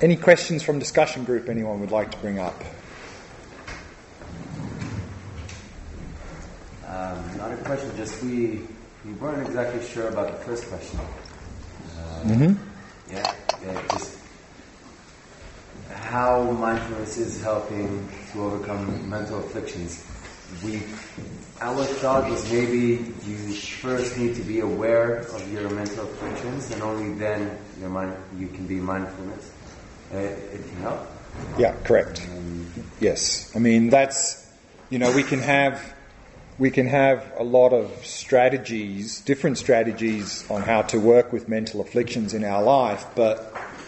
Any questions from discussion group anyone would like to bring up? Not a question, just we weren't exactly sure about the first question. Just how mindfulness is helping to overcome mental afflictions. Our thought was maybe you first need to be aware of your mental afflictions, and only then you can be mindfulness. It can help. Yeah, correct. Yes, I mean that's we can have a lot of strategies, different strategies on how to work with mental afflictions in our life, but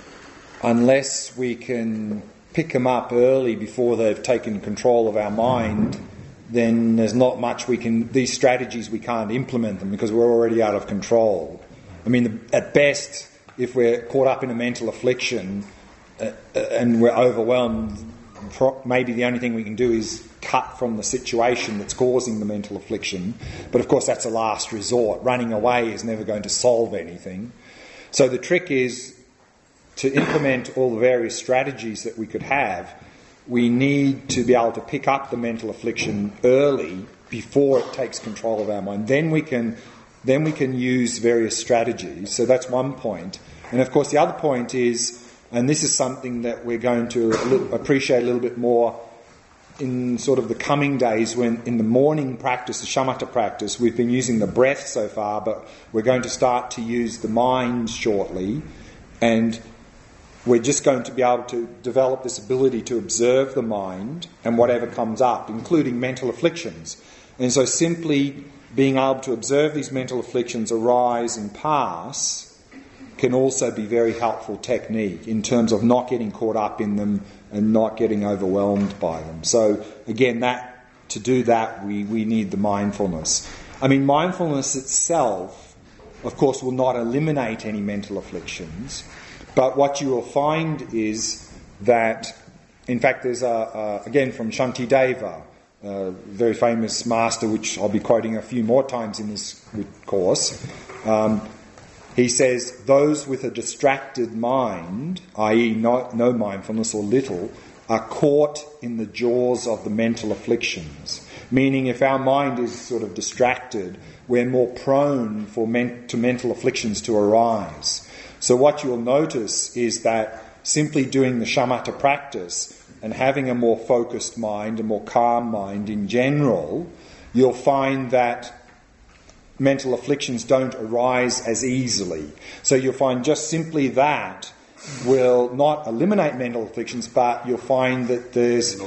unless we can pick them up early before they've taken control of our mind, then there's not much these strategies we can't implement them because we're already out of control. I mean, at best, if we're caught up in a mental affliction and we're overwhelmed, maybe the only thing we can do is cut from the situation that's causing the mental affliction. But of course that's a last resort. Running away is never going to solve anything. So the trick is to implement all the various strategies that we could have. We need to be able to pick up the mental affliction early before it takes control of our mind. Then we can use various strategies. So that's one point. And of course the other point is, and this is something that we're going to appreciate a little bit more in sort of the coming days, when in the morning practice, the shamatha practice, we've been using the breath so far, but we're going to start to use the mind shortly, and we're just going to be able to develop this ability to observe the mind and whatever comes up, including mental afflictions. And so simply being able to observe these mental afflictions arise and pass can also be very helpful technique in terms of not getting caught up in them and not getting overwhelmed by them. So again, to do that, we need the mindfulness. I mean, mindfulness itself, of course, will not eliminate any mental afflictions, but what you will find is that, in fact, there's again from Shantideva, a very famous master, which I'll be quoting a few more times in this course. He says, those with a distracted mind, i.e. no mindfulness or little, are caught in the jaws of the mental afflictions. Meaning if our mind is sort of distracted, we're more prone to mental afflictions to arise. So what you'll notice is that simply doing the shamatha practice and having a more focused mind, a more calm mind in general, you'll find that mental afflictions don't arise as easily. So you'll find just simply that will not eliminate mental afflictions, but you'll find that there's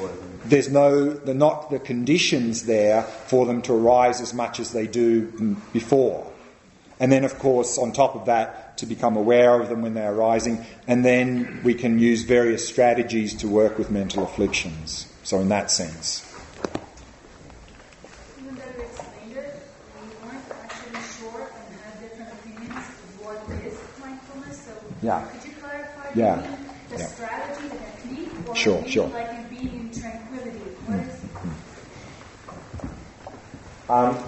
not the conditions there for them to arise as much as they do before. And then, of course, on top of that, to become aware of them when they're arising, and then we can use various strategies to work with mental afflictions. So in that sense. Yeah. Could you clarify the strategy, the technique, or sure. like in being in tranquility? What is?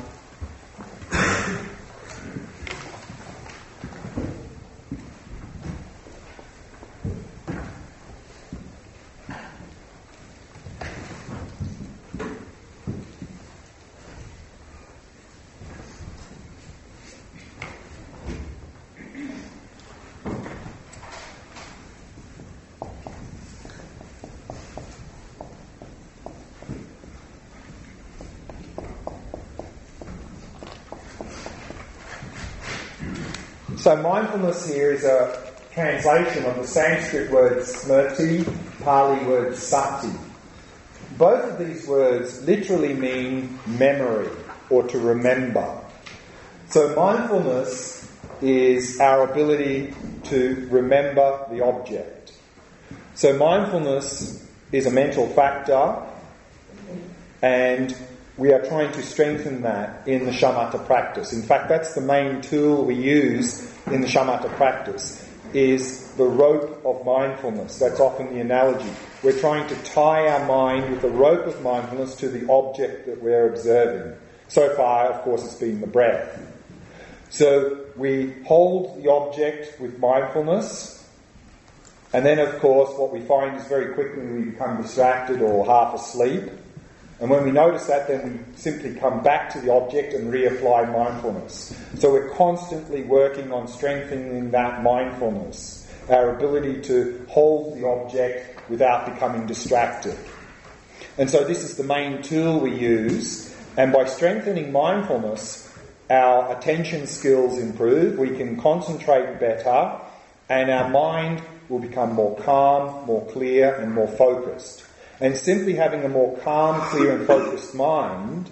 So mindfulness here is a translation of the Sanskrit word smrti, Pali word sati. Both of these words literally mean memory or to remember. So mindfulness is our ability to remember the object. So mindfulness is a mental factor, and we are trying to strengthen that in the shamatha practice. In fact, that's the main tool we use in the shamatha practice, is the rope of mindfulness. That's often the analogy. We're trying to tie our mind with the rope of mindfulness to the object that we're observing. So far, of course, it's been the breath. So we hold the object with mindfulness, And then, of course, what we find is very quickly we become distracted or half asleep. And when we notice that, then we simply come back to the object and reapply mindfulness. So we're constantly working on strengthening that mindfulness, our ability to hold the object without becoming distracted. And so this is the main tool we use. And by strengthening mindfulness, our attention skills improve, we can concentrate better, and our mind will become more calm, more clear, and more focused. And simply having a more calm, clear, and focused mind,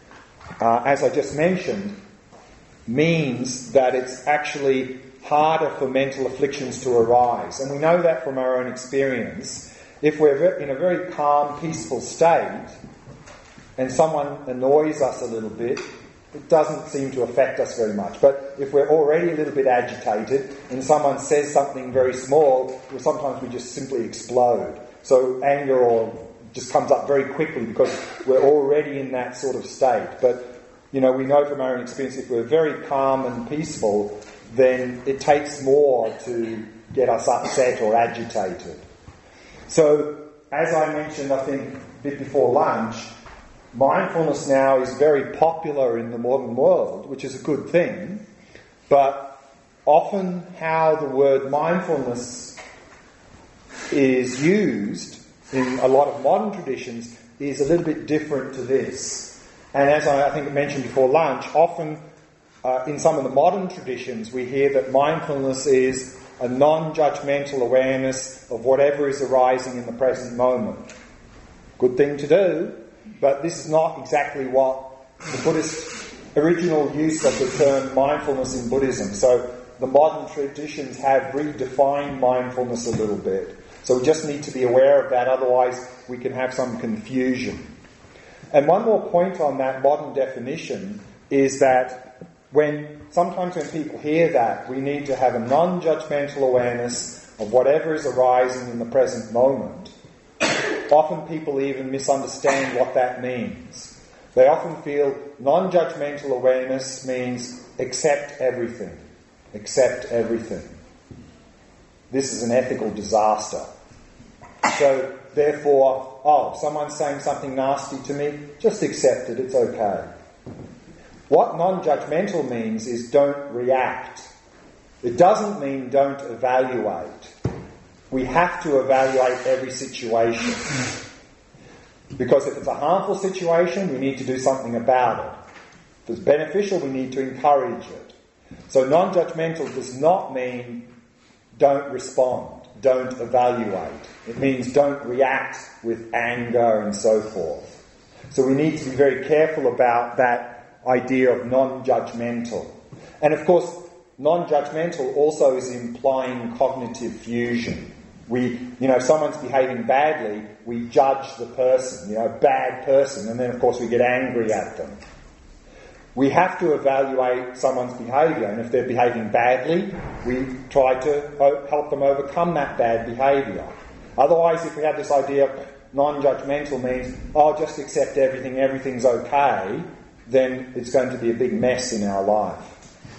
as I just mentioned, means that it's actually harder for mental afflictions to arise. And we know that from our own experience. If we're in a very calm, peaceful state, and someone annoys us a little bit, it doesn't seem to affect us very much. But if we're already a little bit agitated and someone says something very small, well, sometimes we just simply explode. So anger just comes up very quickly because we're already in that sort of state. But, we know from our own experience, if we're very calm and peaceful, then it takes more to get us upset or agitated. So, as I mentioned, I think a bit before lunch, mindfulness now is very popular in the modern world, which is a good thing, but often how the word mindfulness is used in a lot of modern traditions is a little bit different to this. And as I think I mentioned before lunch, often in some of the modern traditions we hear that mindfulness is a non-judgmental awareness of whatever is arising in the present moment. Good thing to do. But this is not exactly what the Buddhist original use of the term mindfulness in Buddhism. So the modern traditions have redefined mindfulness a little bit. So we just need to be aware of that, otherwise we can have some confusion. And one more point on that modern definition is that sometimes when people hear that, we need to have a non-judgmental awareness of whatever is arising in the present moment. Often people even misunderstand what that means. They often feel non-judgmental awareness means accept everything. Accept everything. This is an ethical disaster. So therefore, someone's saying something nasty to me, just accept it, it's okay. What non-judgmental means is don't react. It doesn't mean don't evaluate. We have to evaluate every situation. Because if it's a harmful situation, we need to do something about it. If it's beneficial, we need to encourage it. So non-judgmental does not mean don't respond, don't evaluate. It means don't react with anger and so forth. So we need to be very careful about that idea of non-judgmental. And of course, non-judgmental also is implying cognitive fusion. If someone's behaving badly, we judge the person, bad person, and then of course we get angry at them. We have to evaluate someone's behaviour, and if they're behaving badly, we try to help them overcome that bad behaviour. Otherwise, if we have this idea of non-judgmental means, just accept everything, everything's okay, then it's going to be a big mess in our life.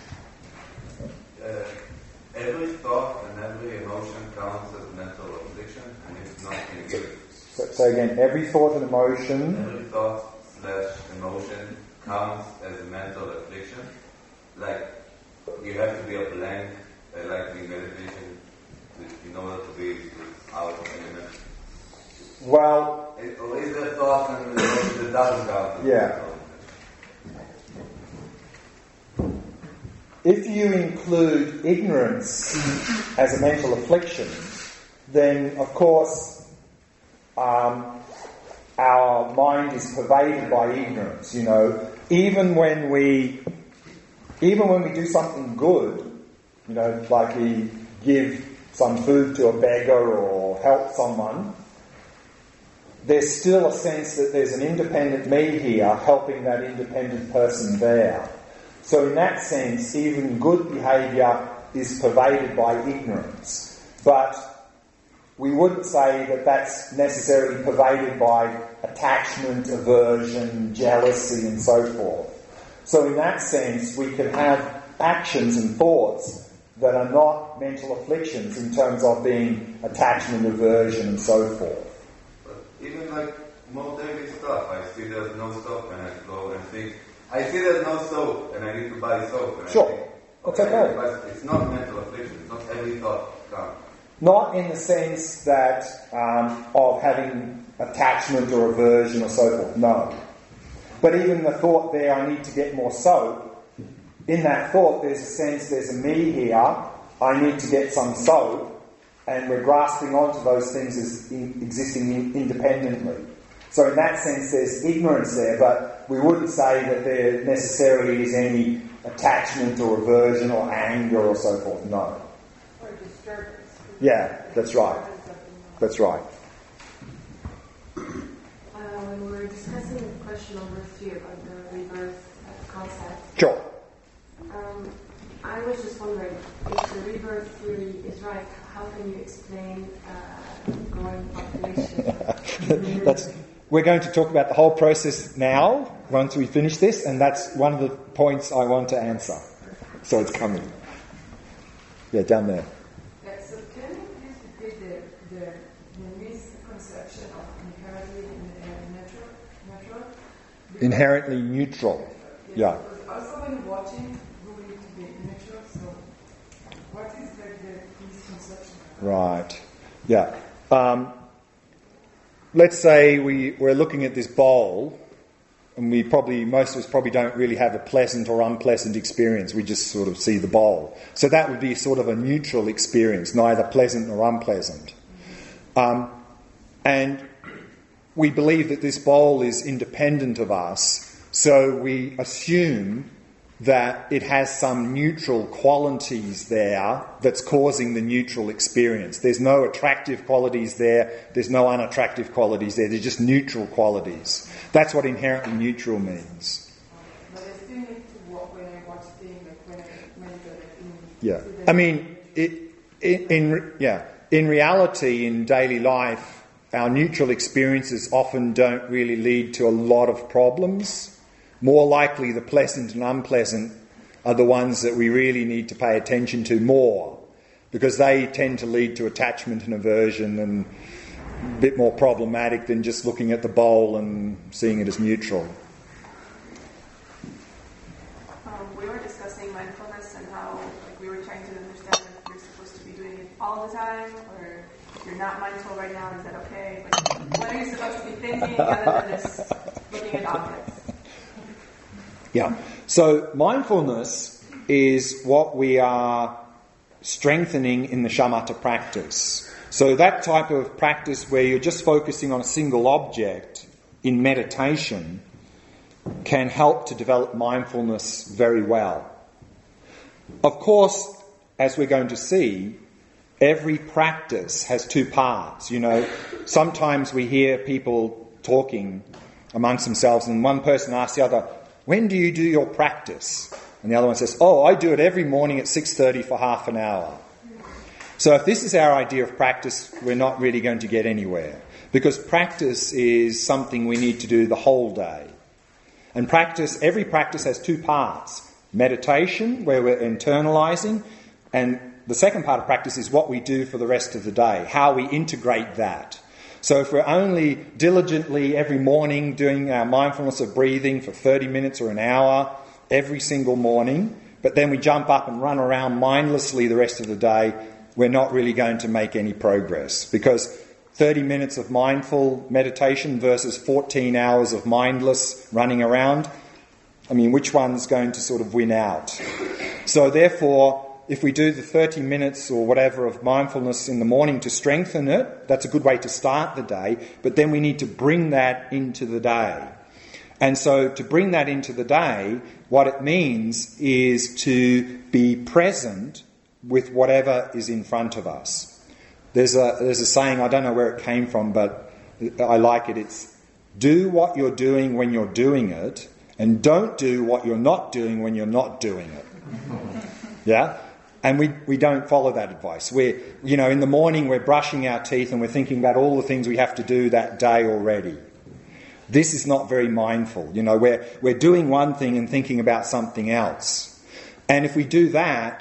Every thought and every emotion counts as mental affliction, and it's not negative. So again, every thought and emotion... Every thought/emotion counts as a mental affliction. Like, you have to be a blank, like in meditation, in order to be without element. Well... Or is there thought and emotion that doesn't count? Yeah. If you include ignorance as a mental affliction, then of course our mind is pervaded by ignorance. Even when we do something good, like we give some food to a beggar or help someone, there's still a sense that there's an independent me here helping that independent person there. So in that sense, even good behaviour is pervaded by ignorance. But we wouldn't say that that's necessarily pervaded by attachment, aversion, jealousy, and so forth. So in that sense, we can have actions and thoughts that are not mental afflictions in terms of being attachment, aversion, and so forth. But even like more daily stuff, I see there's no soap and I go and think, I see there's no soap and I need to buy soap. And Sure, I think, that's okay. But it's not mental affliction, it's not every thought counts. Not in the sense that of having attachment or aversion or so forth, no. But even the thought there, I need to get more soap, in that thought there's a sense, there's a me here, I need to get some soap, and we're grasping onto those things as existing independently. So in that sense there's ignorance there, but we wouldn't say that there necessarily is any attachment or aversion or anger or so forth, no. Or disturbance. Yeah, that's right. That's right. When we were discussing question number 3 about the rebirth concept, Sure. I was just wondering, if the rebirth theory is right, how can you explain growing population? We're going to talk about the whole process now, once we finish this, and that's one of the points I want to answer. So it's coming. Yeah, down there. Yeah, so can you please repeat the misconception of inherently natural? Inherently neutral. Yeah. Because also when watching, we need to be natural, so what is the misconception? Right. Yeah. Let's say we're looking at this bowl, and most of us probably don't really have a pleasant or unpleasant experience. We just sort of see the bowl. So that would be sort of a neutral experience, neither pleasant nor unpleasant. And we believe that this bowl is independent of us, so we assume that it has some neutral qualities there that's causing the neutral experience. There's no attractive qualities there, there's no unattractive qualities there, they're just neutral qualities. That's what inherently neutral means. But I still need to walk when I watch things, like when I meditate. Yeah. I mean, in reality, in daily life, our neutral experiences often don't really lead to a lot of problems. More likely, the pleasant and unpleasant are the ones that we really need to pay attention to more, because they tend to lead to attachment and aversion and a bit more problematic than just looking at the bowl and seeing it as neutral. We were discussing mindfulness and how we were trying to understand if you're supposed to be doing it all the time, or if you're not mindful right now, is that okay? What are you supposed to be thinking other than just looking at objects? Yeah. So mindfulness is what we are strengthening in the shamatha practice. So that type of practice where you're just focusing on a single object in meditation can help to develop mindfulness very well. Of course, as we're going to see, every practice has two parts. Sometimes we hear people talking amongst themselves and one person asks the other, when do you do your practice? And the other one says, I do it every morning at 6:30 for half an hour. So if this is our idea of practice, we're not really going to get anywhere, because practice is something we need to do the whole day. And every practice has two parts. Meditation, where we're internalizing, and the second part of practice is what we do for the rest of the day, how we integrate that. So if we're only diligently every morning doing our mindfulness of breathing for 30 minutes or an hour every single morning, but then we jump up and run around mindlessly the rest of the day, we're not really going to make any progress, because 30 minutes of mindful meditation versus 14 hours of mindless running around, which one's going to sort of win out? So therefore, if we do the 30 minutes or whatever of mindfulness in the morning to strengthen it, that's a good way to start the day, but then we need to bring that into the day. And so to bring that into the day, what it means is to be present with whatever is in front of us. There's a saying, I don't know where it came from, but I like it. It's, do what you're doing when you're doing it, and don't do what you're not doing when you're not doing it. Yeah? And we don't follow that advice. In the morning we're brushing our teeth and we're thinking about all the things we have to do that day already. This is not very mindful. We're doing one thing and thinking about something else. And if we do that,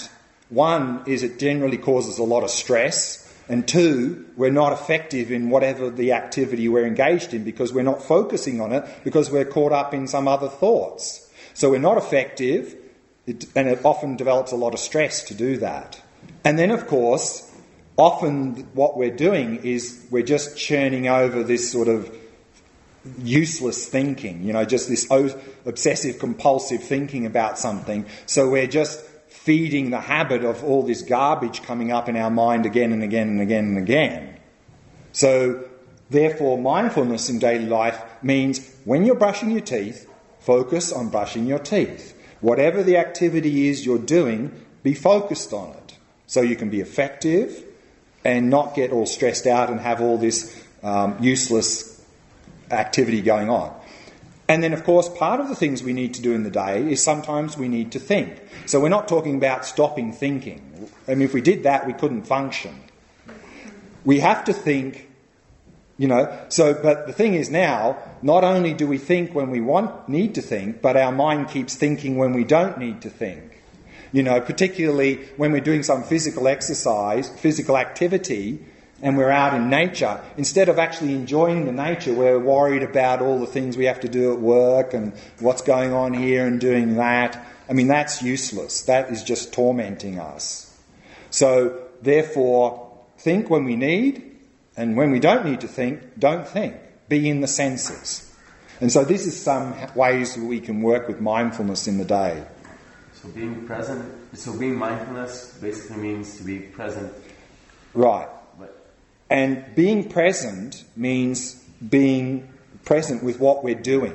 One is it generally causes a lot of stress, and two, we're not effective in whatever the activity we're engaged in because we're not focusing on it because we're caught up in some other thoughts. So we're not effective, and it often develops a lot of stress to do that. And then, of course, often what we're doing is we're just churning over this sort of useless thinking, just this obsessive compulsive thinking about something. So we're just feeding the habit of all this garbage coming up in our mind again and again and again and again. So therefore mindfulness in daily life means when you're brushing your teeth, focus on brushing your teeth. Whatever the activity is you're doing, be focused on it so you can be effective and not get all stressed out and have all this useless activity going on. And then, of course, part of the things we need to do in the day is sometimes we need to think. So we're not talking about stopping thinking. I mean, if we did that, we couldn't function. We have to think, but the thing is now, not only do we think when we need to think, but our mind keeps thinking when we don't need to think. Particularly when we're doing some physical exercise, physical activity, and we're out in nature, instead of actually enjoying the nature, we're worried about all the things we have to do at work and what's going on here and doing that. I mean, that's useless. That is just tormenting us. So, therefore, think when we need, and when we don't need to think, don't think. Be in the senses. And so this is some ways that we can work with mindfulness in the day. So being mindfulness basically means to be present. Right. And being present means being present with what we're doing.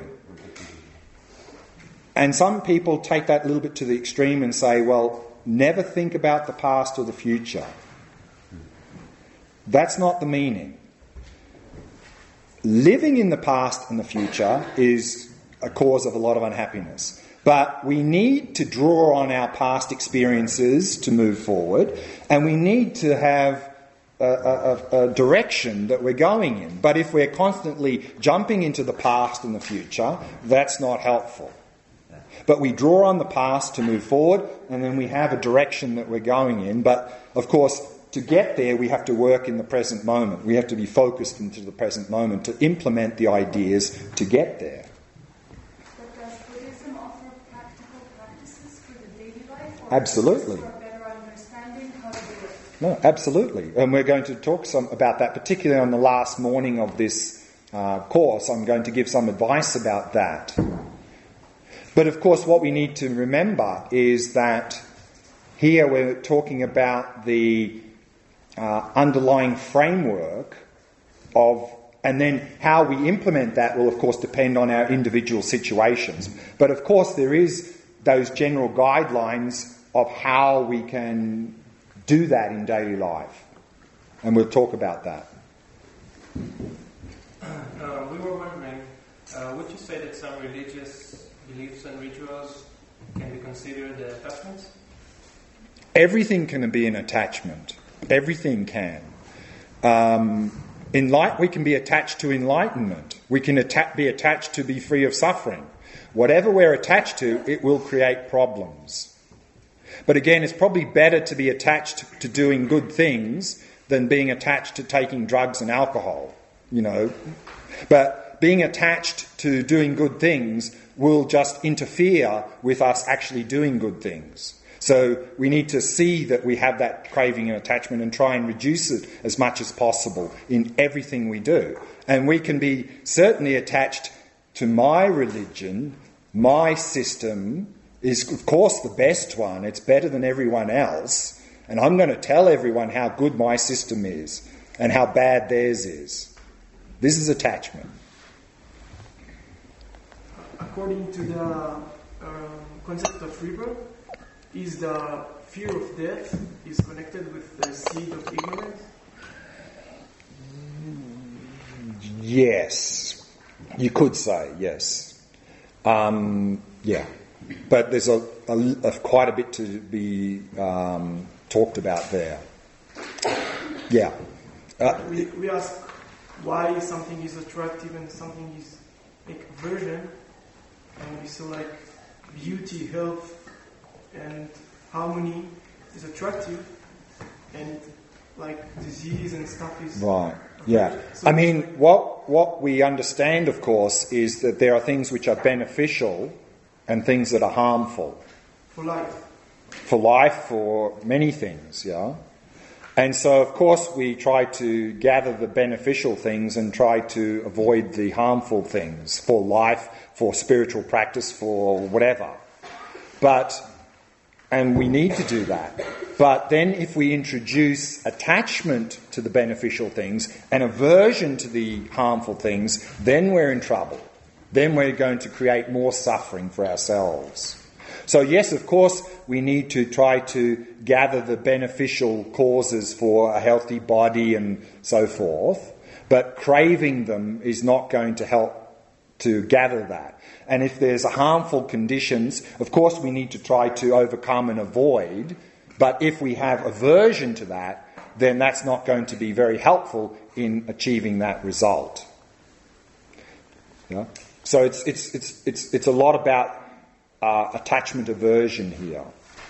And some people take that a little bit to the extreme and say, well, never think about the past or the future. That's not the meaning. Living in the past and the future is a cause of a lot of unhappiness. But we need to draw on our past experiences to move forward, and we need to have a direction that we're going in. But if we're constantly jumping into the past and the future, that's not helpful. But we draw on the past to move forward, and then we have a direction that we're going in. But, of course, to get there, we have to work in the present moment. We have to be focused into the present moment to implement the ideas to get there. But does Buddhism offer practical practices for the daily life? Or Absolutely. For a better understanding how to do it? No, absolutely. And we're going to talk some about that, particularly on the last morning of this course. I'm going to give some advice about that. But of course, what we need to remember is that here we're talking about the underlying framework of, and then how we implement that will of course depend on our individual situations. But of course there is those general guidelines of how we can do that in daily life. And we'll talk about that. We were wondering, would you say that some religious beliefs and rituals can be considered attachments? Everything can be an attachment. Everything can. We can be attached to enlightenment. We can be attached to be free of suffering. Whatever we're attached to, it will create problems. But again, it's probably better to be attached to doing good things than being attached to taking drugs and alcohol, But being attached to doing good things will just interfere with us actually doing good things. So we need to see that we have that craving and attachment and try and reduce it as much as possible in everything we do. And we can be certainly attached to my religion. My system is, of course, the best one. It's better than everyone else. And I'm going to tell everyone how good my system is and how bad theirs is. This is attachment. According to the concept of rebirth, is the fear of death is connected with the seed of ignorance? Yes, you could say yes. Yeah, but there's quite a bit to be talked about there. Yeah. We ask why something is attractive and something is like aversion, and we say like beauty, health, and harmony. is attractive, and like disease and stuff is right. Yeah. So I mean, what we understand, of course, is that there are things which are beneficial and things that are harmful. for life. For life, for many things, yeah. And so, of course, we try to gather the beneficial things and try to avoid the harmful things for life, for spiritual practice, for whatever. And we need to do that. But then if we introduce attachment to the beneficial things and aversion to the harmful things, then we're in trouble. Then we're going to create more suffering for ourselves. So yes, of course, we need to try to gather the beneficial causes for a healthy body and so forth, but craving them is not going to help to gather that. And if there's harmful conditions, of course we need to try to overcome and avoid, but if we have aversion to that, then that's not going to be very helpful in achieving that result. Yeah? So it's a lot about attachment aversion here.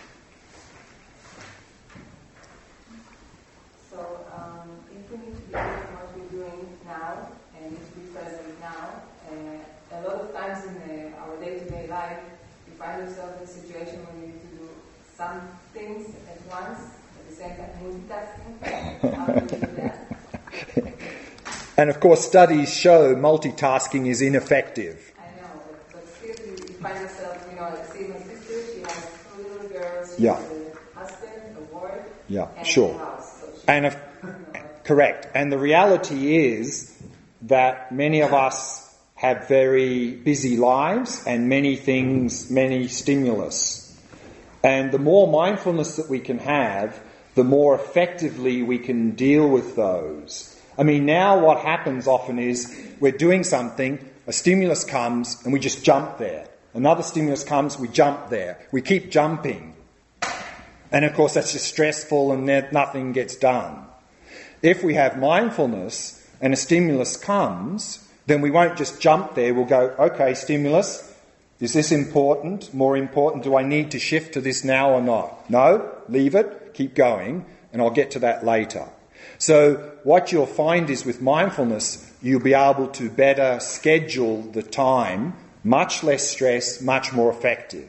So if we need to be doing what we're doing now and need to be present now, a lot of times in our day-to-day life, we find ourselves in a situation where we need to do some things at once, at the same time multitasking. How do we do that? And of course, studies show multitasking is ineffective. I know, but still we find ourselves, I see my sister, she has 2 little girls, she Yeah. has a husband, a work, Yeah, and sure. a house. So she, And correct. And the reality is that many of us have very busy lives and many things, many stimulus. And the more mindfulness that we can have, the more effectively we can deal with those. I mean, now what happens often is we're doing something, a stimulus comes and we just jump there. Another stimulus comes, we jump there. We keep jumping. And of course that's just stressful and nothing gets done. If we have mindfulness and a stimulus comes, then we won't just jump there. We'll go, okay, stimulus, is this important? More important, do I need to shift to this now or not? No, leave it, keep going, and I'll get to that later. So what you'll find is with mindfulness, you'll be able to better schedule the time, much less stress, much more effective.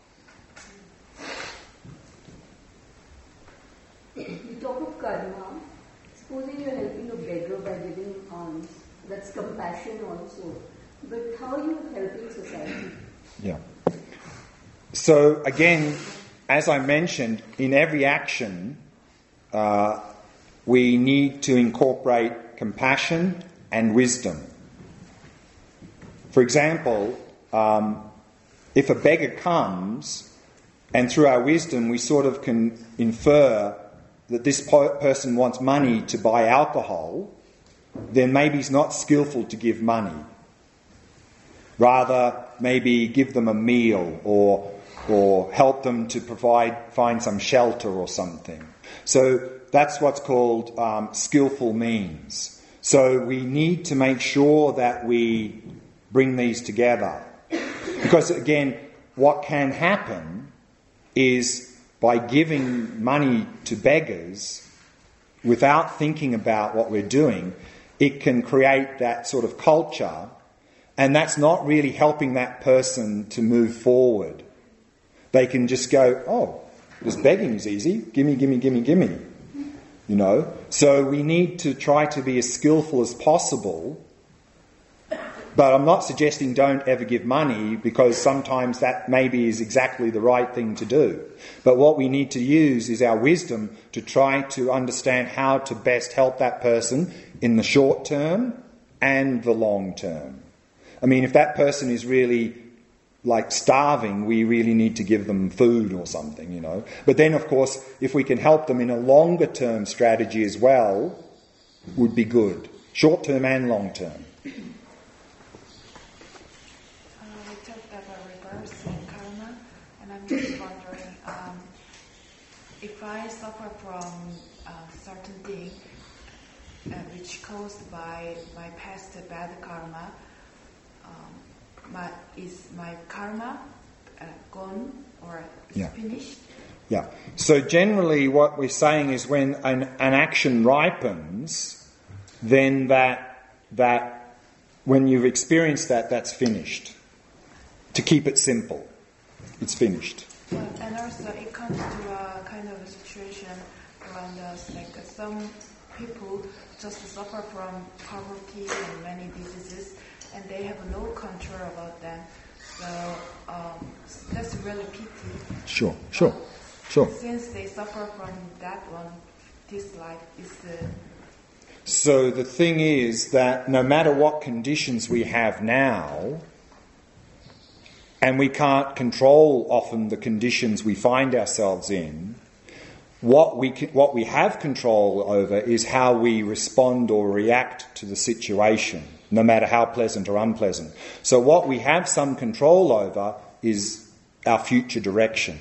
You talk of karma. Supposing you're helping a beggar by giving alms, that's compassion also. But how are you helping society? Yeah. So again, as I mentioned, in every action, we need to incorporate compassion and wisdom. For example, if a beggar comes, and through our wisdom we sort of can infer that this person wants money to buy alcohol, then maybe he's not skillful to give money. Rather, maybe give them a meal or help them to find some shelter or something. So that's what's called skillful means. So we need to make sure that we bring these together. Because again, what can happen is by giving money to beggars without thinking about what we're doing, it can create that sort of culture, and that's not really helping that person to move forward. They can just go, oh, this begging is easy, gimme, gimme, gimme, gimme. So we need to try to be as skillful as possible. But I'm not suggesting don't ever give money, because sometimes that maybe is exactly the right thing to do. But what we need to use is our wisdom to try to understand how to best help that person in the short term and the long term. I mean, if that person is really like starving, we really need to give them food or something, But then, of course, if we can help them in a longer term strategy as well, would be good. Short term and long term. We talked about reversing karma, and I'm just wondering, if I suffer from a certain thing which caused by my past bad karma, is my karma gone or is finished? Yeah. So generally what we're saying is when an action ripens, then that when you've experienced that, that's finished. To keep it simple, it's finished. And also it comes to a kind of a situation around us, like some people just suffer from poverty and many diseases, and they have no control about them. So that's really pity. Sure. Since they suffer from that one, this life is the... So the thing is that no matter what conditions we have now, and we can't control often the conditions we find ourselves in, what we have control over is how we respond or react to the situation, no matter how pleasant or unpleasant. So what we have some control over is our future direction.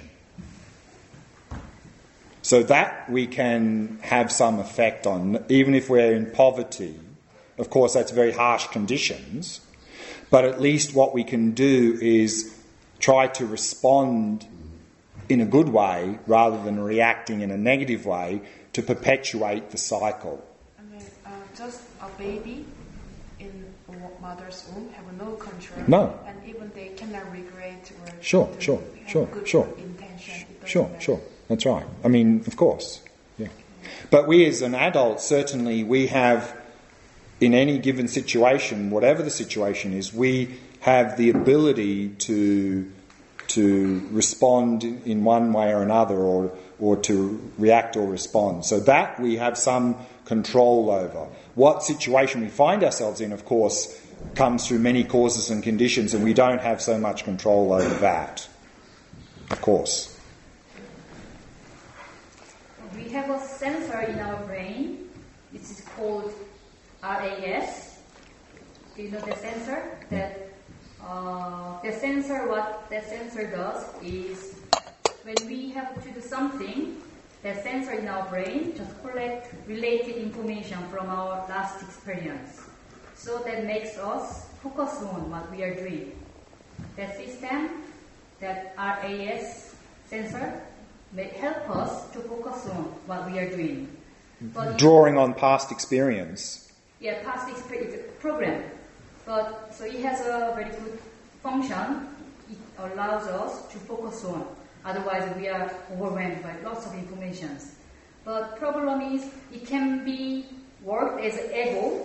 So that we can have some effect on, even if we're in poverty. Of course, that's very harsh conditions, but at least what we can do is try to respond in a good way rather than reacting in a negative way to perpetuate the cycle. I mean, just a baby in mother's womb have no control. No. And even they cannot regret or Sure. intention. Sure. That's right. I mean, of course. Yeah. But we as an adult, certainly we have, in any given situation, whatever the situation is, we have the ability to respond in one way or another, or to react or respond. So that we have some control over. What situation we find ourselves in, of course, comes through many causes and conditions, and we don't have so much control over that. Of course. We have a sensor in our brain. This is called RAS. Do you know the sensor? What the sensor does is when we have to do something, the sensor in our brain just collect related information from our last experience. So that makes us focus on what we are doing. The system, that RAS sensor, may help us to focus on what we are doing. But drawing on past experience. Yeah, past experience program. But so it has a very good function. It allows us to focus on. Otherwise, we are overwhelmed by lots of information. But problem is, it can be worked as ego.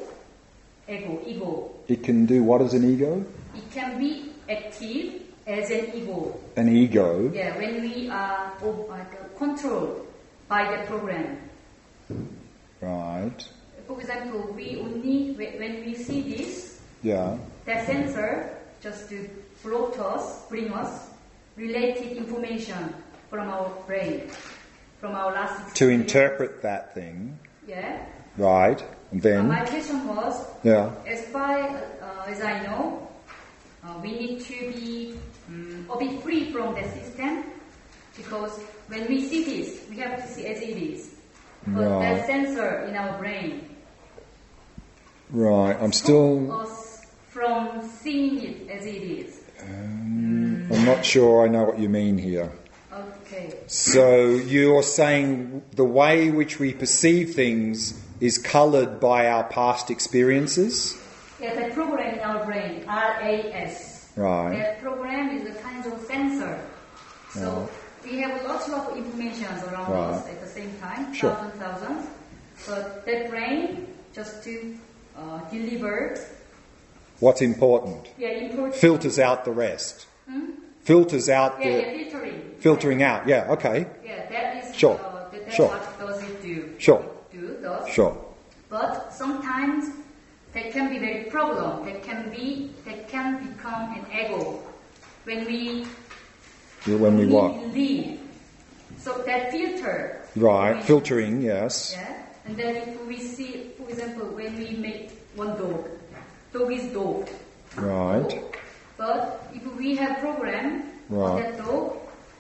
It can do what as an ego? It can be active as an ego. An ego? Yeah, when we are controlled by the program. Right. For example, when we see this, yeah, the sensor just to bring us related information from our brain, from our last experience. To interpret that thing. Yeah. Right. And then? My question was, as far as I know, we need to be a bit free from the system, because when we see this, we have to see as it is. But that sensor in our brain, I'm still us from seeing it as it is. I'm not sure I know what you mean here. Okay. So you're saying the way which we perceive things is coloured by our past experiences? Yeah, the program in our brain, RAS. Right. That program is a kind of sensor. So we have lots of information around us at the same time, thousands. But that brain just to deliver what's important. Yeah, important. Filters out the rest. Filters out filtering out. Yeah, okay. Yeah, that is sure. What does it do? Sure. Sure. But sometimes that can be very problem. That can become an ego when we leave. So that filter. Right, filtering, yes. Yeah. And then if we see, for example, when we make one dog is dog. Right. Dog. But if we have program on that dog,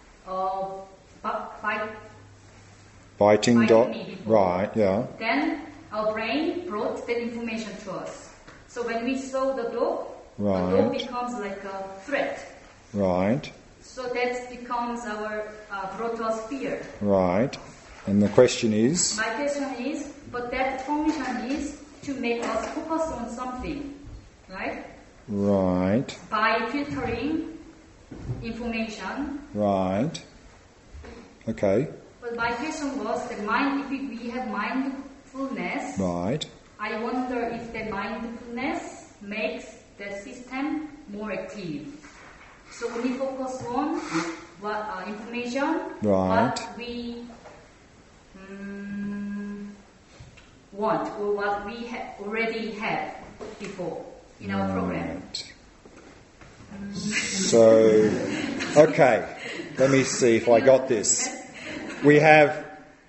biting dog. Right, yeah. Then our brain brought that information to us. So when we saw the dog becomes like a threat. Right. So that becomes our protosphere. Right. And the question is? My question is, but that function is to make us focus on something, right? Right. By filtering information. Right. Okay. But my question was that if we have mindfulness, right. I wonder if the mindfulness makes the system more active. So we focus on what information, right. what we want or what we already had before in our program. So, okay, let me see if I got this. We have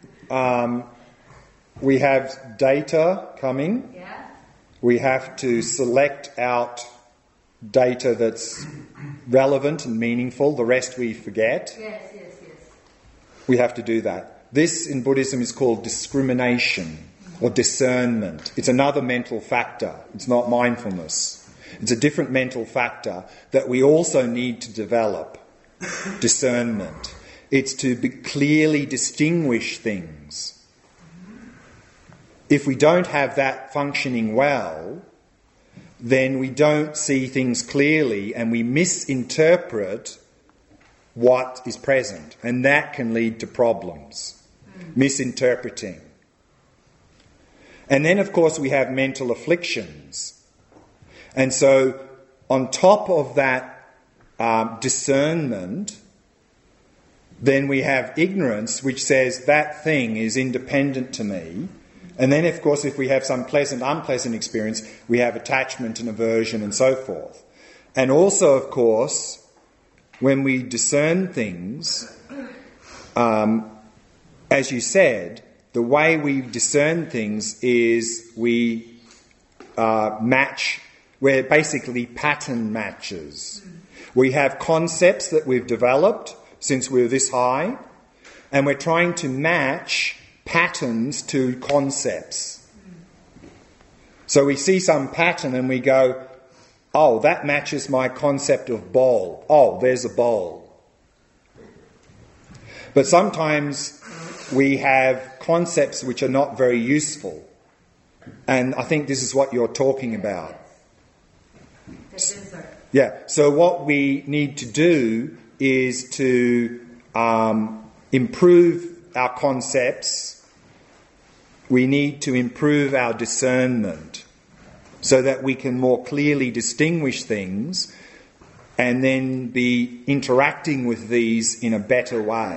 data coming. Yeah. We have to select out data that's relevant and meaningful. The rest we forget. Yes. We have to do that. This in Buddhism is called discrimination or discernment. It's another mental factor. It's not mindfulness. It's a different mental factor that we also need to develop. Discernment. It's to clearly distinguish things. If we don't have that functioning well, then we don't see things clearly and we misinterpret what is present. And that can lead to problems. Misinterpreting. And then, of course, we have mental afflictions. And so, on top of that discernment, then we have ignorance, which says that thing is independent to me. And then, of course, if we have some pleasant, unpleasant experience, we have attachment and aversion and so forth. And also, of course, when we discern things, as you said, the way we discern things is we match. We're basically pattern matches. We have concepts that we've developed since we were this high, and we're trying to match patterns to concepts. So we see some pattern and we go, oh, that matches my concept of bowl. Oh, there's a bowl. But sometimes we have concepts which are not very useful. And I think this is what you're talking about. Yeah, so what we need to do is to improve our concepts. We need to improve our discernment so that we can more clearly distinguish things and then be interacting with these in a better way.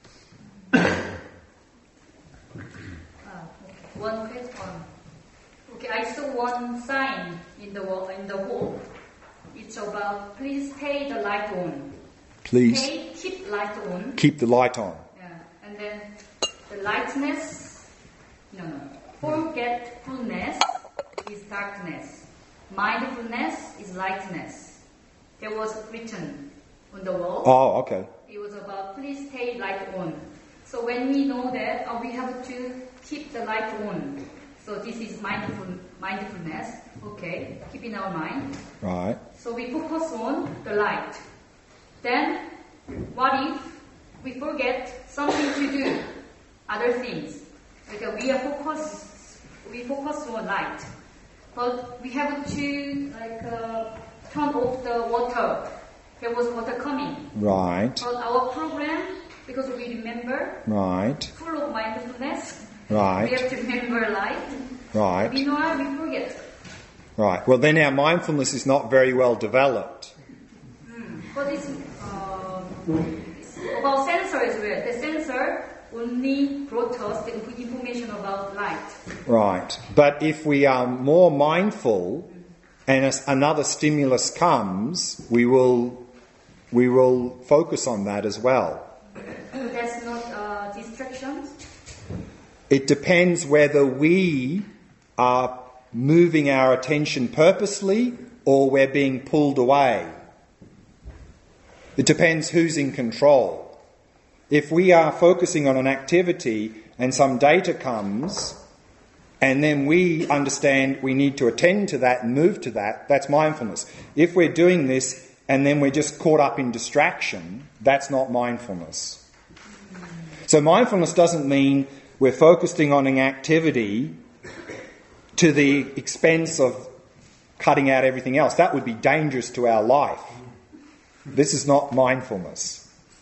One question. Okay, I saw one sign in the wall, in the hall. It's about please stay the light on. Please keep light on. Keep the light on. Yeah, and then the lightness. No. Forgetfulness is darkness. Mindfulness is lightness. There was written on the wall. Oh, okay. It was about please stay light on. So when we know that, we have to keep the light on. So this is mindfulness. Okay, keep in our mind. Right. So we focus on the light. Then, what if we forget something to do, other things? Because we focus on light, but we have to turn off the water. There was water coming. Right. But our program, because we remember. Right. Full of mindfulness. Right. We have to remember light. Right. We know we forget. Right. Well, then our mindfulness is not very well developed. But it's about sensor as well. The sensor only brought us the information about light. Right. But if we are more mindful and another stimulus comes, we will focus on that as well. That's not distractions? It depends whether we are moving our attention purposely or we're being pulled away. It depends who's in control. If we are focusing on an activity and some data comes and then we understand we need to attend to that and move to that, that's mindfulness. If we're doing this and then we're just caught up in distraction, that's not mindfulness. So mindfulness doesn't mean we're focusing on an activity to the expense of cutting out everything else. That would be dangerous to our life. This is not mindfulness.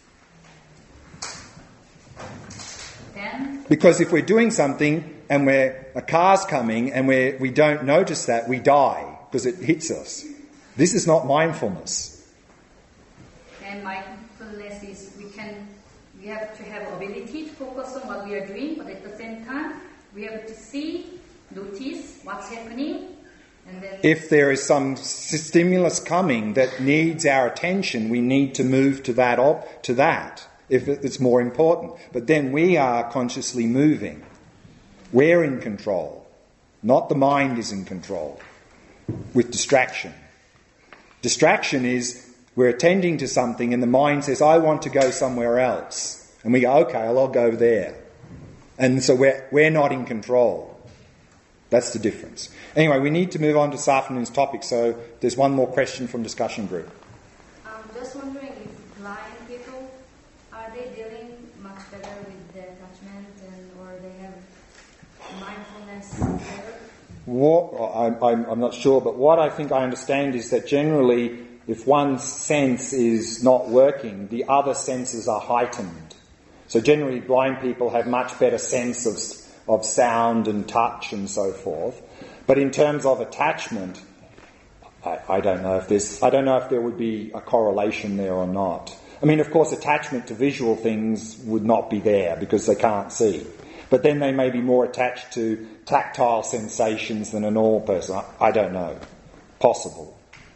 Because if we're doing something and a car's coming and we don't notice that, we die because it hits us. This is not mindfulness. And mindfulness is we have to have ability to focus on what we are doing, but at the same time we have to notice what's happening. And then if there is some stimulus coming that needs our attention, we need to move to that. If it's more important. But then we are consciously moving. We're in control. Not the mind is in control. With distraction. Distraction is we're attending to something and the mind says, I want to go somewhere else. And we go, okay, I'll go there. And so we're not in control. That's the difference. Anyway, we need to move on to this afternoon's topic. So there's one more question from discussion group. I'm just wondering if blind people, are they dealing much better with their attachment or they have mindfulness better? I'm not sure, but what I think I understand is that generally if one sense is not working, the other senses are heightened. So generally blind people have much better sense of sound and touch and so forth. But in terms of attachment, I don't know if there would be a correlation there or not. I mean, of course, attachment to visual things would not be there because they can't see. But then they may be more attached to tactile sensations than a normal person. I don't know. Possible.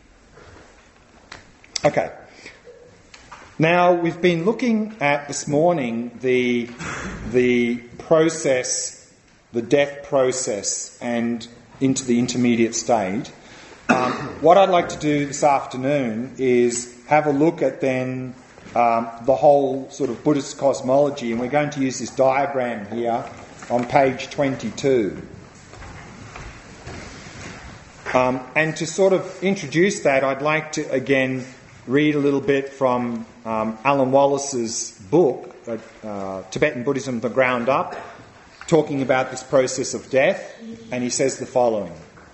Okay. Now, we've been looking at this morning the process, the death process, and into the intermediate state. What I'd like to do this afternoon is have a look at then the whole sort of Buddhist cosmology, and we're going to use this diagram here on page 22. And to sort of introduce that, I'd like to again read a little bit from Alan Wallace's book, Tibetan Buddhism, The Ground Up, talking about this process of death, and he says the following.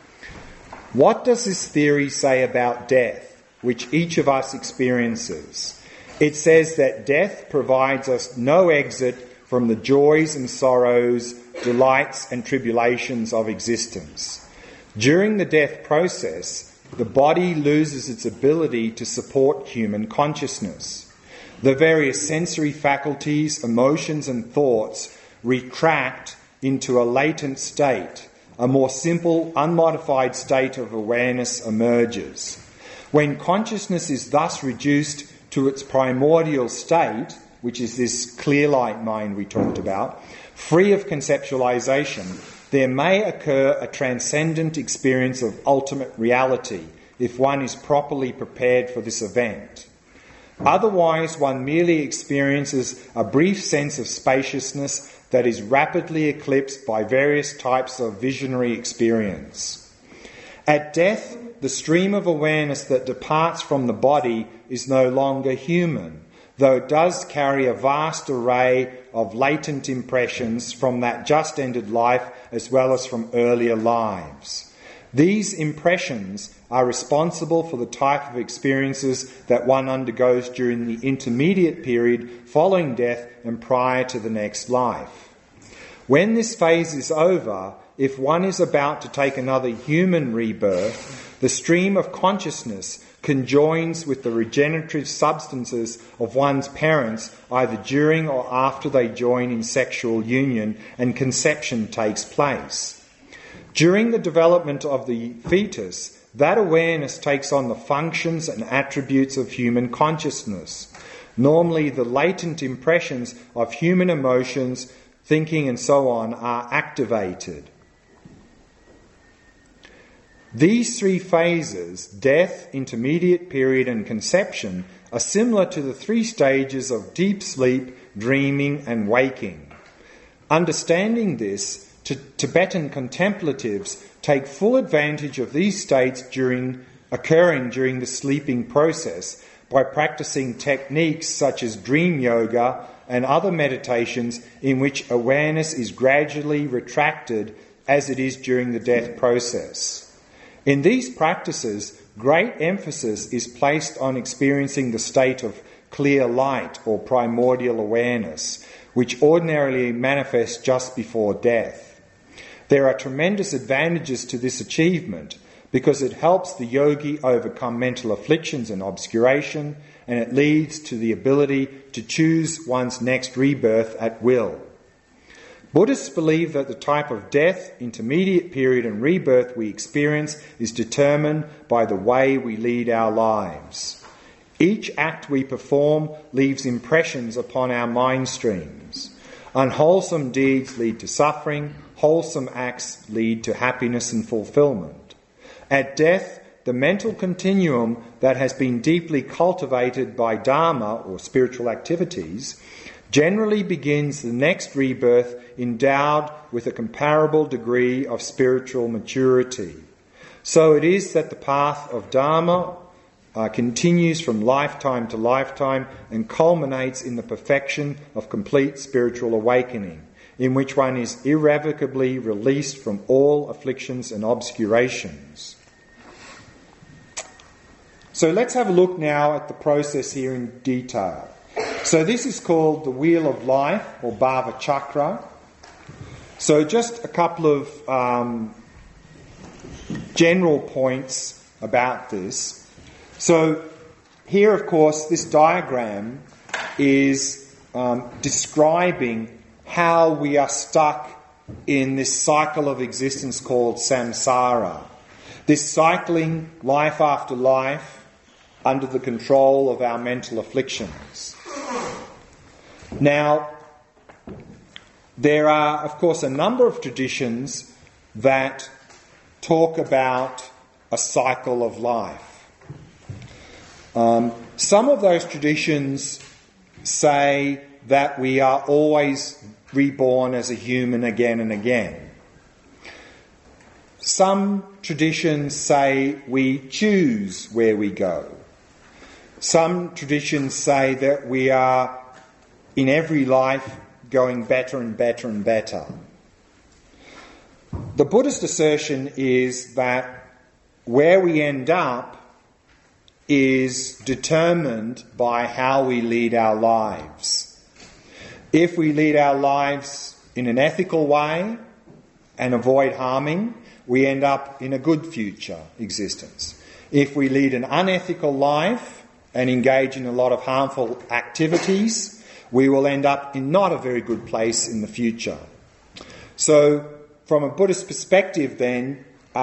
What does this theory say about death, which each of us experiences? It says that death provides us no exit from the joys and sorrows, delights and tribulations of existence. During the death process, the body loses its ability to support human consciousness. The various sensory faculties, emotions and thoughts retract into a latent state. A more simple, unmodified state of awareness emerges. When consciousness is thus reduced to its primordial state, which is this clear light mind we talked about, free of conceptualization, there may occur a transcendent experience of ultimate reality if one is properly prepared for this event. Otherwise, one merely experiences a brief sense of spaciousness that is rapidly eclipsed by various types of visionary experience. At death, the stream of awareness that departs from the body is no longer human, though it does carry a vast array of latent impressions from that just ended life as well as from earlier lives. These impressions are responsible for the type of experiences that one undergoes during the intermediate period following death and prior to the next life. When this phase is over, if one is about to take another human rebirth, the stream of consciousness conjoins with the regenerative substances of one's parents either during or after they join in sexual union and conception takes place. During the development of the fetus, that awareness takes on the functions and attributes of human consciousness. Normally, the latent impressions of human emotions, thinking and so on are activated. These three phases, death, intermediate period and conception, are similar to the three stages of deep sleep, dreaming and waking. Understanding this, Tibetan contemplatives take full advantage of these states during occurring during the sleeping process by practicing techniques such as dream yoga and other meditations in which awareness is gradually retracted as it is during the death process. In these practices, great emphasis is placed on experiencing the state of clear light or primordial awareness, which ordinarily manifests just before death. There are tremendous advantages to this achievement because it helps the yogi overcome mental afflictions and obscuration, and it leads to the ability to choose one's next rebirth at will. Buddhists believe that the type of death, intermediate period and rebirth we experience is determined by the way we lead our lives. Each act we perform leaves impressions upon our mind streams. Unwholesome deeds lead to suffering, wholesome acts lead to happiness and fulfillment. At death, the mental continuum that has been deeply cultivated by Dharma or spiritual activities generally begins the next rebirth endowed with a comparable degree of spiritual maturity. So it is that the path of Dharma continues from lifetime to lifetime and culminates in the perfection of complete spiritual awakening, in which one is irrevocably released from all afflictions and obscurations. So let's have a look now at the process here in detail. So this is called the Wheel of Life, or Bhava Chakra. So just a couple of general points about this. So here, of course, this diagram is describing how we are stuck in this cycle of existence called samsara. This cycling life after life under the control of our mental afflictions. Now, there are, of course, a number of traditions that talk about a cycle of life. Some of those traditions say that we are always reborn as a human again and again. Some traditions say we choose where we go. Some traditions say that we are, in every life, going better and better and better. The Buddhist assertion is that where we end up is determined by how we lead our lives. If we lead our lives in an ethical way and avoid harming, we end up in a good future existence. If we lead an unethical life and engage in a lot of harmful activities, we will end up in not a very good place in the future. So, from a Buddhist perspective then,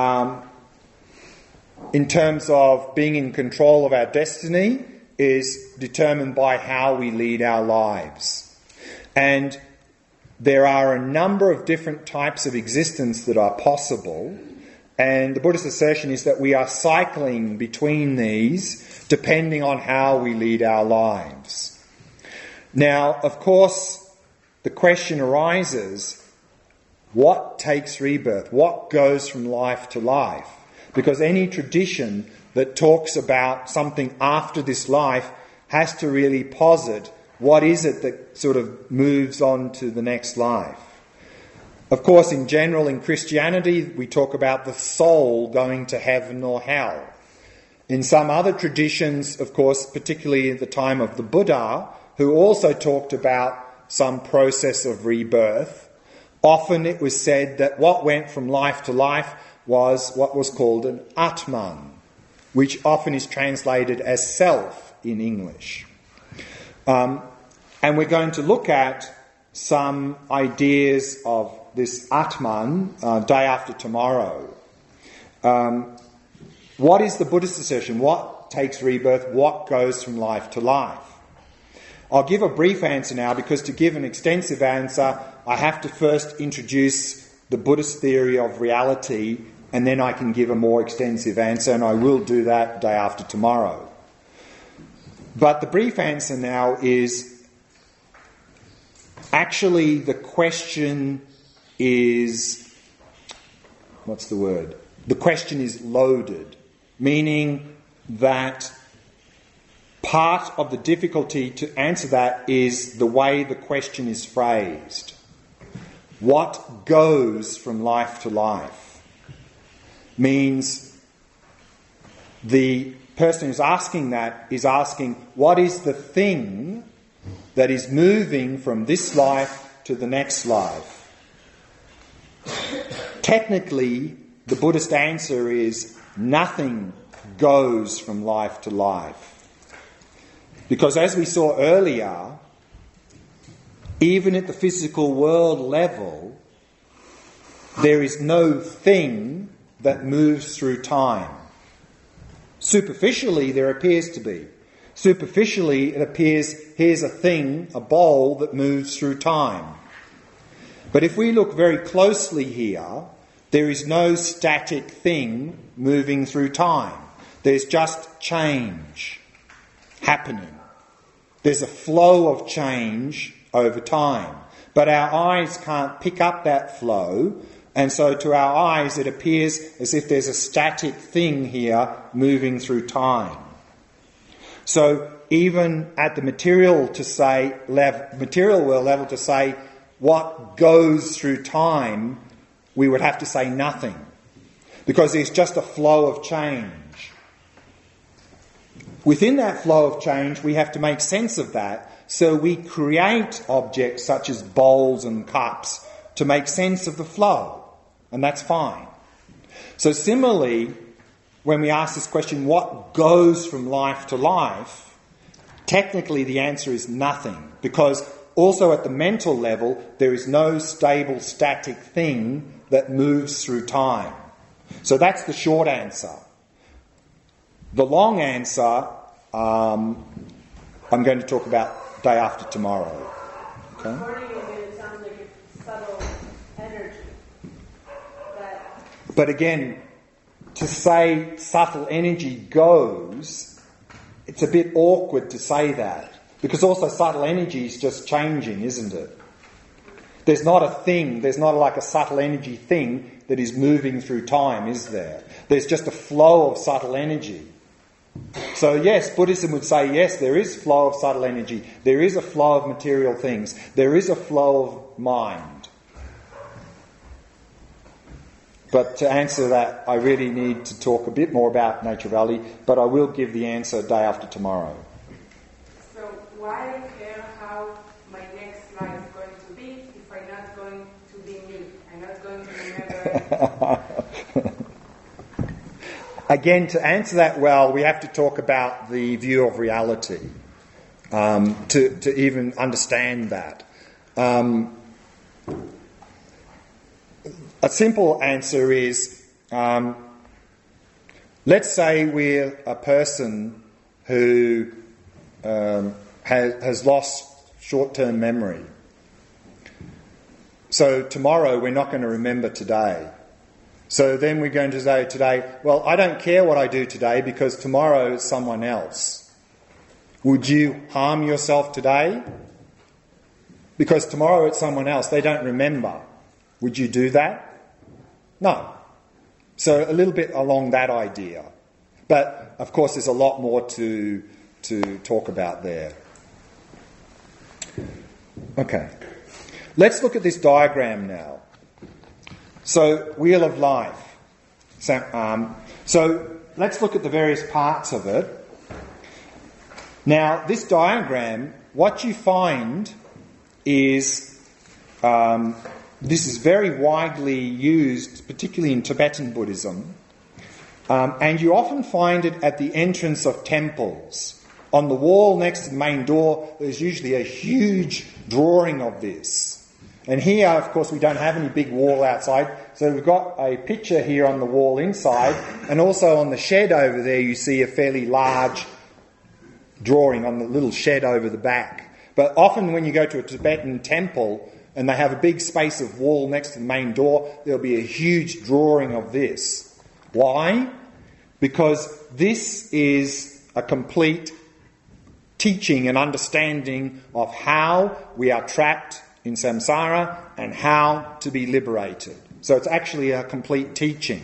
in terms of being in control of our destiny, is determined by how we lead our lives. And there are a number of different types of existence that are possible, and the Buddhist assertion is that we are cycling between these depending on how we lead our lives. Now, of course, the question arises, what takes rebirth? What goes from life to life? Because any tradition that talks about something after this life has to really posit what is it that sort of moves on to the next life. Of course, in general, in Christianity, we talk about the soul going to heaven or hell. In some other traditions, of course, particularly at the time of the Buddha, who also talked about some process of rebirth, often it was said that what went from life to life was what was called an Atman, which often is translated as self in English. And we're going to look at some ideas of this Atman day after tomorrow. What is the Buddhist assertion? What takes rebirth? What goes from life to life? I'll give a brief answer now, because to give an extensive answer, I have to first introduce the Buddhist theory of reality, and then I can give a more extensive answer, and I will do that day after tomorrow. But the brief answer now is, actually the question is, the question is loaded. meaning that part of the difficulty to answer that is the way the question is phrased. What goes from life to life means the person who's asking that is asking, what is the thing that is moving from this life to the next life? Technically, the Buddhist answer is nothing goes from life to life. Because as we saw earlier, even at the physical world level, there is no thing that moves through time. Superficially, there appears to be. Superficially, it appears here's a thing, a bowl that moves through time. But if we look very closely here, there is no static thing moving through time. There's just change happening. There's a flow of change over time. But our eyes can't pick up that flow, and so to our eyes it appears as if there's a static thing here moving through time. So even at the material world level to say what goes through time, we would have to say nothing, because there's just a flow of change. Within that flow of change, we have to make sense of that, so we create objects such as bowls and cups to make sense of the flow, and that's fine. So similarly, when we ask this question, what goes from life to life, technically the answer is nothing, because also at the mental level, there is no stable, static thing that moves through time. So that's the short answer. The long answer, I'm going to talk about day after tomorrow. Okay? According to you, it sounds like it's subtle energy. But again, to say subtle energy goes, it's a bit awkward to say that, because also subtle energy is just changing, isn't it? There's not a thing, there's not like a subtle energy thing that is moving through time, is there? There's just a flow of subtle energy. So yes, Buddhism would say, yes, there is flow of subtle energy. There is a flow of material things. There is a flow of mind. But to answer that, I really need to talk a bit more about Nature Valley, but I will give the answer day after tomorrow. So why care how my next life is going to be if I'm not going to be me? I'm not going to remember. Again, to answer that well, we have to talk about the view of reality to even understand that. A simple answer is, let's say we're a person who has lost short-term memory. So tomorrow we're not going to remember today. So then we're going to say today, well, I don't care what I do today because tomorrow it's someone else. Would you harm yourself today? Because tomorrow it's someone else. They don't remember. Would you do that? No. So a little bit along that idea. But, of course, there's a lot more to talk about there. Okay. Let's look at this diagram now. So, Wheel of Life. So let's look at the various parts of it. Now, this diagram, what you find is, this is very widely used, particularly in Tibetan Buddhism, and you often find it at the entrance of temples. On the wall next to the main door, there's usually a huge drawing of this. And here, of course, we don't have any big wall outside, so we've got a picture here on the wall inside, and also on the shed over there you see a fairly large drawing on the little shed over the back. But often when you go to a Tibetan temple and they have a big space of wall next to the main door, there'll be a huge drawing of this. Why? Because this is a complete teaching and understanding of how we are trapped in samsara and how to be liberated. So it's actually a complete teaching.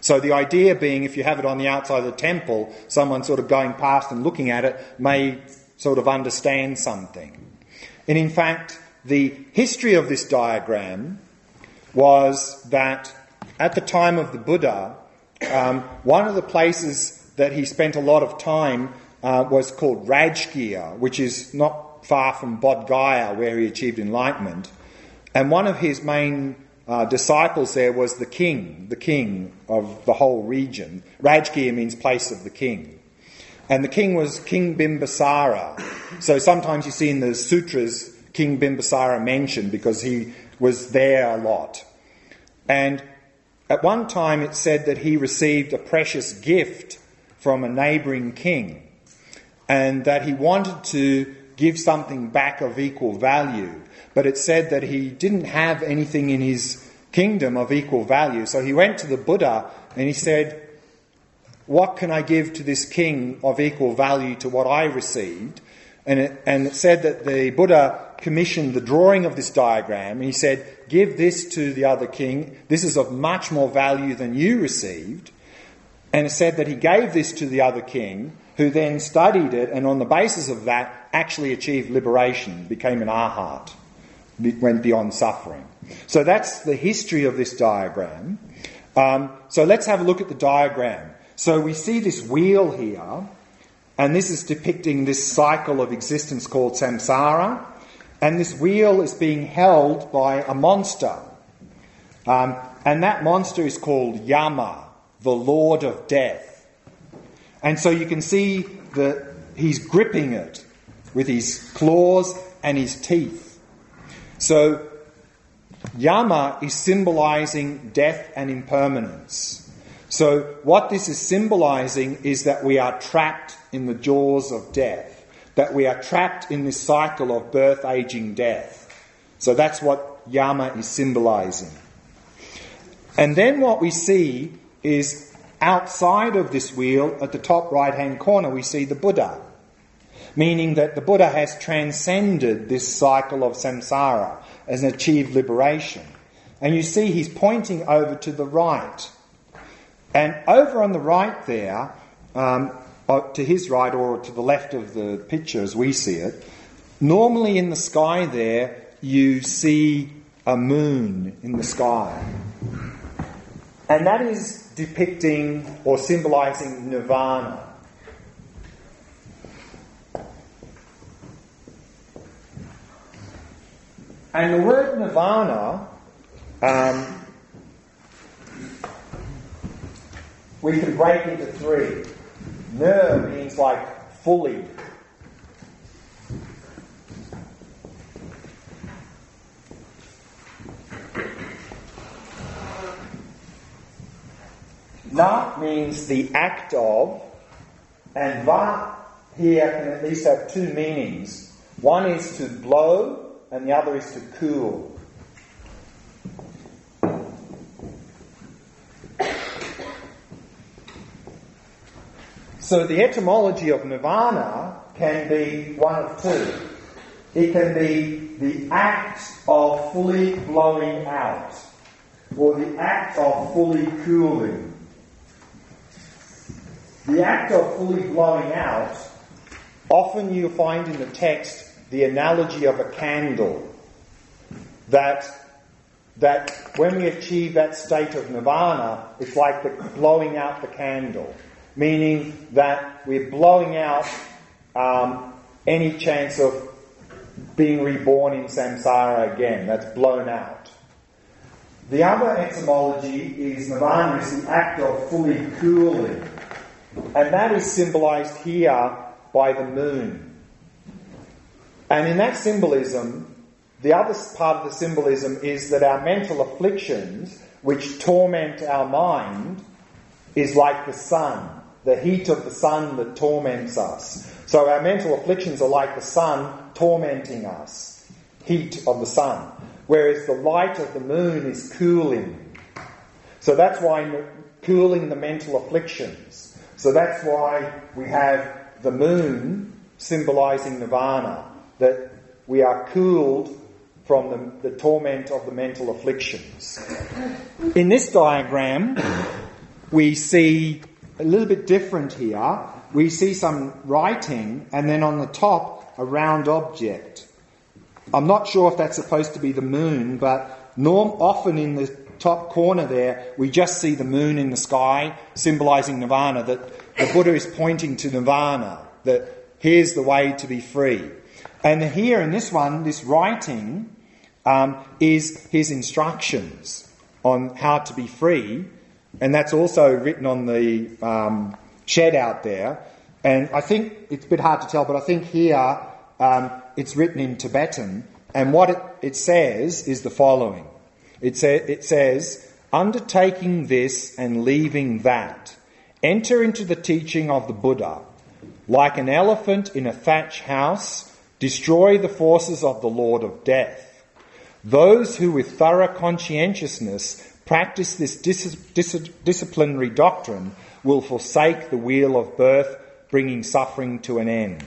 So the idea being, if you have it on the outside of the temple, someone sort of going past and looking at it may sort of understand something. And in fact, the history of this diagram was that at the time of the Buddha, one of the places that he spent a lot of time was called Rajgir, which is not far from Bodh Gaya, where he achieved enlightenment. And one of his main disciples there was the king of the whole region. Rajgir means place of the king. And the king was King Bimbisara. So sometimes you see in the sutras King Bimbisara mentioned because he was there a lot. And at one time it said that he received a precious gift from a neighbouring king and that he wanted to give something back of equal value. But it said that he didn't have anything in his kingdom of equal value. So he went to the Buddha and he said, what can I give to this king of equal value to what I received? And it said that the Buddha commissioned the drawing of this diagram. And he said, give this to the other king. This is of much more value than you received. And it said that he gave this to the other king, who then studied it, and on the basis of that actually achieved liberation, became an arhat, went beyond suffering. So that's the history of this diagram. So let's have a look at the diagram. So we see this wheel here, and this is depicting this cycle of existence called samsara, and this wheel is being held by a monster. And that monster is called Yama, the Lord of Death. And so you can see that he's gripping it with his claws and his teeth. So Yama is symbolizing death and impermanence. So what this is symbolizing is that we are trapped in the jaws of death, that we are trapped in this cycle of birth, aging, death. So that's what Yama is symbolizing. And then what we see is outside of this wheel, at the top right-hand corner, we see the Buddha, meaning that the Buddha has transcended this cycle of samsara and achieved liberation. And you see he's pointing over to the right. And over on the right there, to his right or to the left of the picture as we see it, normally in the sky there you see a moon in the sky. And that is depicting or symbolizing nirvana. And the word nirvana, we can break into three. Nir means like fully. Na means the act of, and va here can at least have two meanings. One is to blow and the other is to cool. So the etymology of nirvana can be one of two. It can be the act of fully blowing out, or the act of fully cooling. The act of fully blowing out, often you'll find in the text the analogy of a candle. That when we achieve that state of nirvana, it's like the blowing out the candle. Meaning that we're blowing out any chance of being reborn in samsara again. That's blown out. The other etymology is nirvana is the act of fully cooling. And that is symbolized here by the moon. And in that symbolism, the other part of the symbolism is that our mental afflictions, which torment our mind, is like the sun. The heat of the sun that torments us. So our mental afflictions are like the sun tormenting us. Heat of the sun. Whereas the light of the moon is cooling. So that's why cooling the mental afflictions. So that's why we have the moon symbolizing nirvana. That we are cooled from the torment of the mental afflictions. In this diagram, we see a little bit different here. We see some writing, and then on the top, a round object. I'm not sure if that's supposed to be the moon, but often in the top corner there, we just see the moon in the sky, symbolising nirvana, that the Buddha is pointing to nirvana, that here's the way to be free. And here in this one, this writing is his instructions on how to be free, and that's also written on the shed out there. And I think it's a bit hard to tell, but I think here it's written in Tibetan, and what it says is the following. It says, undertaking this and leaving that, enter into the teaching of the Buddha. Like an elephant in a thatch house, destroy the forces of the Lord of Death. Those who with thorough conscientiousness practice this disciplinary doctrine will forsake the wheel of birth, bringing suffering to an end.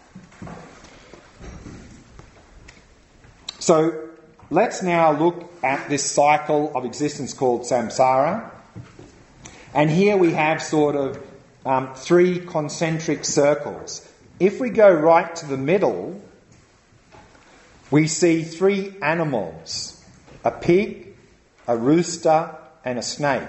So let's now look at this cycle of existence called samsara. And here we have sort of 3 concentric circles. If we go right to the middle, we see 3 animals, a pig, a rooster, and a snake.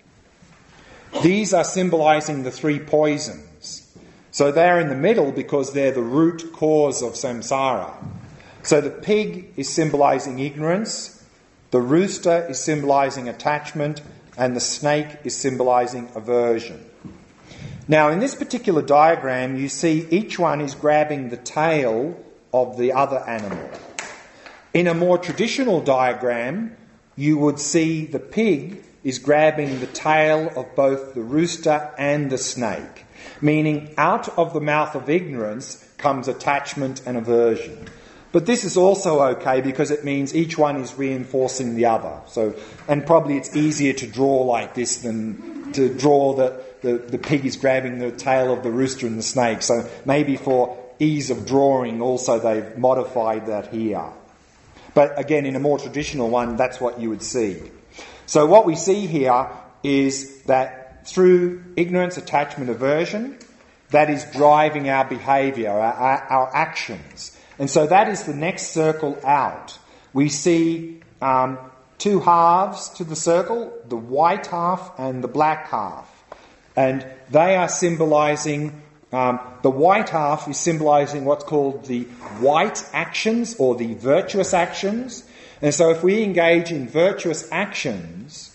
These are symbolising the 3 poisons. So they're in the middle because they're the root cause of samsara. So the pig is symbolising ignorance, the rooster is symbolising attachment, and the snake is symbolising aversion. Now, in this particular diagram, you see each one is grabbing the tail of the other animal. In a more traditional diagram, you would see the pig is grabbing the tail of both the rooster and the snake, meaning out of the mouth of ignorance comes attachment and aversion. But this is also okay because it means each one is reinforcing the other. And probably it's easier to draw like this than to draw that the pig is grabbing the tail of the rooster and the snake. So maybe for ease of drawing also they've modified that here. But again, in a more traditional one, that's what you would see. So what we see here is that through ignorance, attachment, aversion, that is driving our behaviour, our actions. And so that is the next circle out. We see 2 halves to the circle, the white half and the black half. And they are symbolising, the white half is symbolising what's called the white actions or the virtuous actions. And so if we engage in virtuous actions,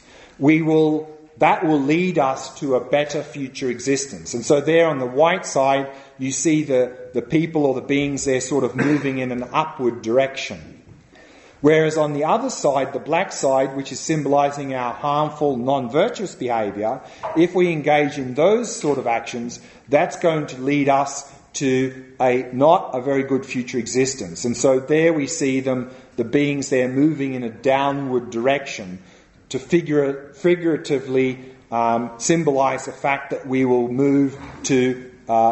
that will lead us to a better future existence. And so there on the white side, you see the people or the beings there sort of moving in an upward direction. Whereas on the other side, the black side, which is symbolising our harmful, non-virtuous behaviour, if we engage in those sort of actions, that's going to lead us to not a very good future existence. And so there we see the beings there moving in a downward direction to figuratively symbolise the fact that we will move to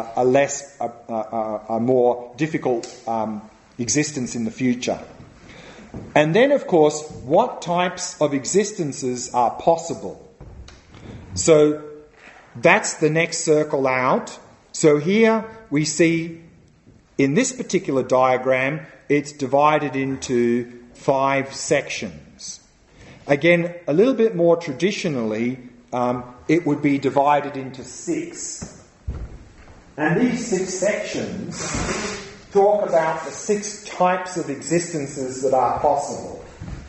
a more difficult existence in the future. And then, of course, what types of existences are possible? So that's the next circle out. So here we see, in this particular diagram, it's divided into 5 sections. Again, a little bit more traditionally, it would be divided into 6. And these 6 sections talk about the 6 types of existences that are possible.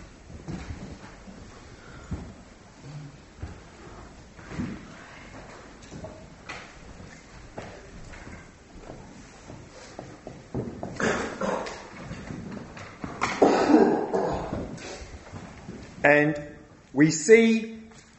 And we see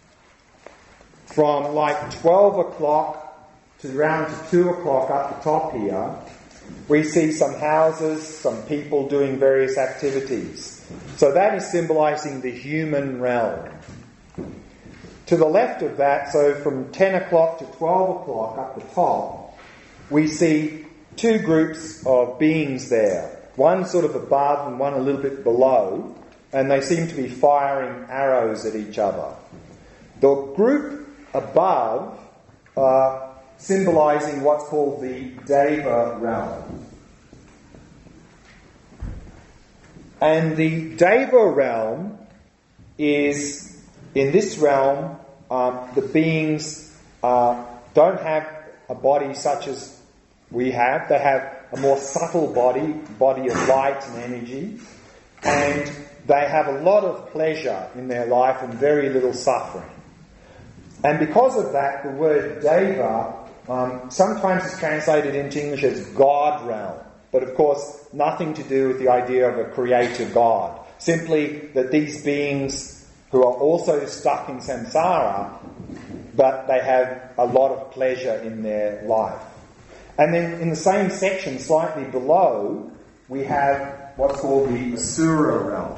from like 12 o'clock to around to 2 o'clock up the top here, we see some houses, some people doing various activities. So that is symbolising the human realm. To the left of that, so from 10 o'clock to 12 o'clock up the top, we see 2 groups of beings there. One sort of above and one a little bit below, and they seem to be firing arrows at each other. The group above, symbolizing what's called the Deva realm. And the Deva realm is, in this realm, the beings don't have a body such as we have. They have a more subtle body of light and energy, and they have a lot of pleasure in their life and very little suffering. And because of that, the word Deva sometimes is translated into English as God realm, but of course nothing to do with the idea of a creator God. Simply that these beings who are also stuck in samsara, but they have a lot of pleasure in their life. And then in the same section, slightly below, we have what's called the Asura realm.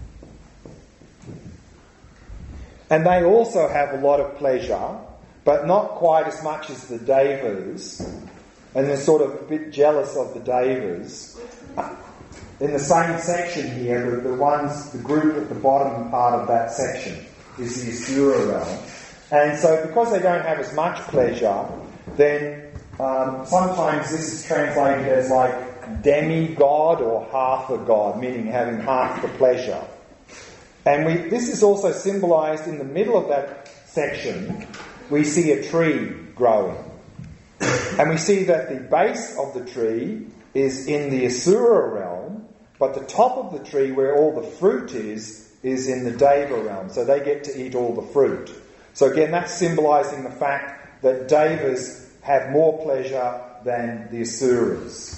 And they also have a lot of pleasure, but not quite as much as the Devas. And they're sort of a bit jealous of the Devas. In the same section here, the group at the bottom part of that section is the Asura realm. And so because they don't have as much pleasure, then sometimes this is translated as like demigod or half a god, meaning having half the pleasure. And this is also symbolized in the middle of that section. We see a tree growing. And we see that the base of the tree is in the Asura realm, but the top of the tree where all the fruit is in the Deva realm. So they get to eat all the fruit. So again, that's symbolizing the fact that Devas have more pleasure than the Asuras.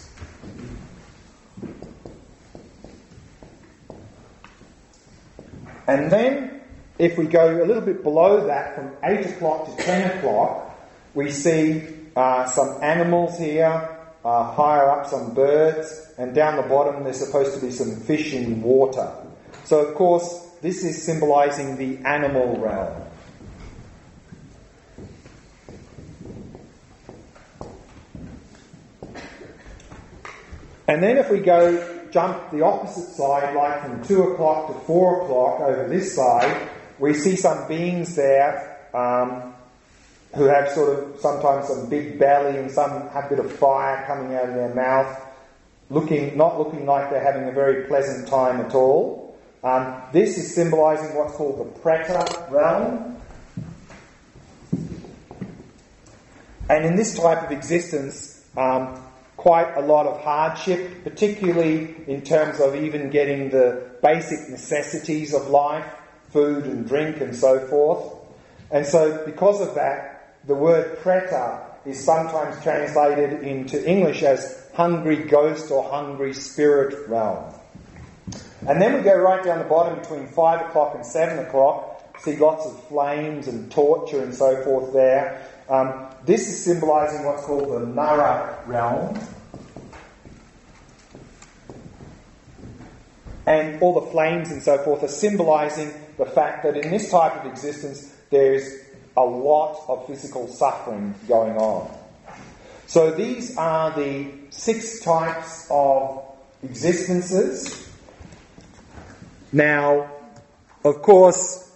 And then, if we go a little bit below that, from 8 o'clock to 10 o'clock, we see some animals here, higher up some birds, and down the bottom there's supposed to be some fish in water. So, of course, this is symbolizing the animal realm. And then if we jump the opposite side, like from 2 o'clock to 4 o'clock over this side, we see some beings there who have sort of sometimes some big belly and some have a bit of fire coming out of their mouth, not looking like they're having a very pleasant time at all. This is symbolizing what's called the Preta realm. And in this type of existence, quite a lot of hardship, particularly in terms of even getting the basic necessities of life, food and drink and so forth. And so because of that, the word Preta is sometimes translated into English as hungry ghost or hungry spirit realm. And then we go right down the bottom between 5 o'clock and 7 o'clock, see lots of flames and torture and so forth there. This is symbolizing what's called the Nara realm. And all the flames and so forth are symbolizing the fact that in this type of existence there's a lot of physical suffering going on. So these are the 6 types of existences. Now, of course,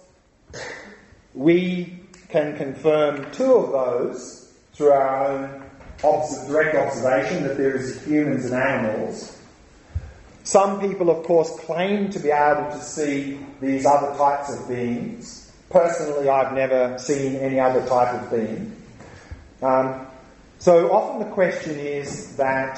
we can confirm 2 of those through our own direct observation, that there is humans and animals. Some people, of course, claim to be able to see these other types of beings. Personally, I've never seen any other type of being. So often the question is that,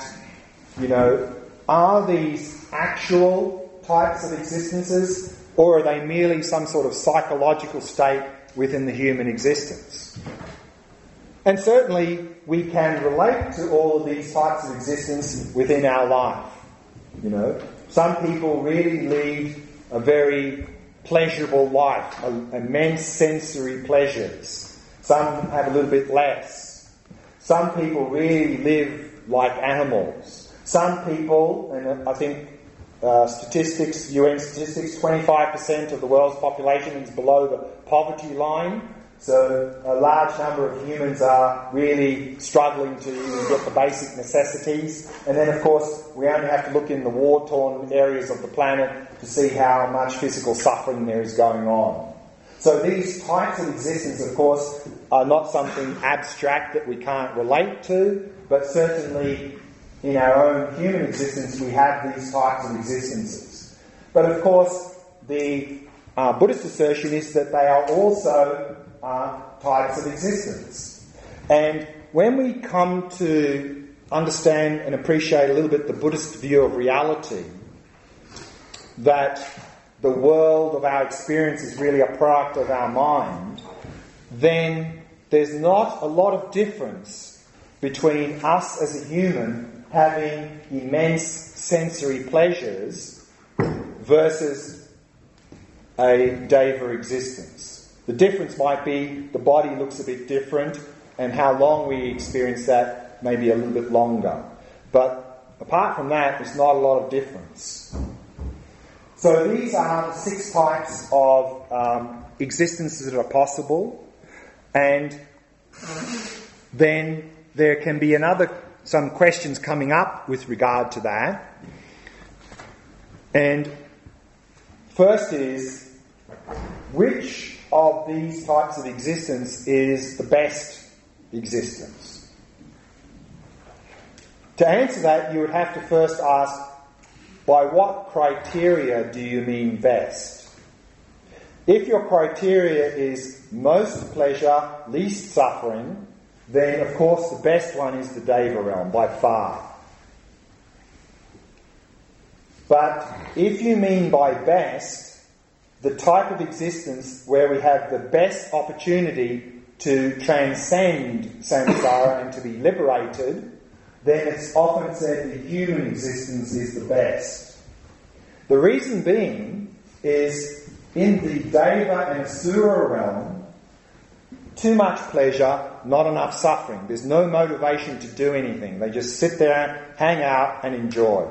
are these actual types of existences, or are they merely some sort of psychological state within the human existence? And certainly we can relate to all of these types of existence within our life. Some people really lead a very pleasurable life, immense sensory pleasures. Some have a little bit less. Some people really live like animals. Some people, and I think UN statistics, 25% of the world's population is below the poverty line. So a large number of humans are really struggling to even get the basic necessities. And then, of course, we only have to look in the war-torn areas of the planet to see how much physical suffering there is going on. So these types of existence, of course, are not something abstract that we can't relate to, but certainly in our own human existence we have these types of existences. But of course, the Buddhist assertion is that they are also types of existence. And when we come to understand and appreciate a little bit the Buddhist view of reality, that the world of our experience is really a product of our mind, then there's not a lot of difference between us as a human having immense sensory pleasures versus a deva existence. The difference might be the body looks a bit different, and how long we experience that may be a little bit longer. But apart from that, there's not a lot of difference. So these are the 6 types of existences that are possible, and then there can be some questions coming up with regard to that. And first is, which of these types of existence is the best existence? To answer that, you would have to first ask, by what criteria do you mean best? If your criteria is most pleasure, least suffering, then of course the best one is the Deva realm, by far. But if you mean by best the type of existence where we have the best opportunity to transcend samsara and to be liberated, then it's often said the human existence is the best. The reason being is in the Deva and Asura realm, too much pleasure, not enough suffering. There's no motivation to do anything. They just sit there, hang out and enjoy.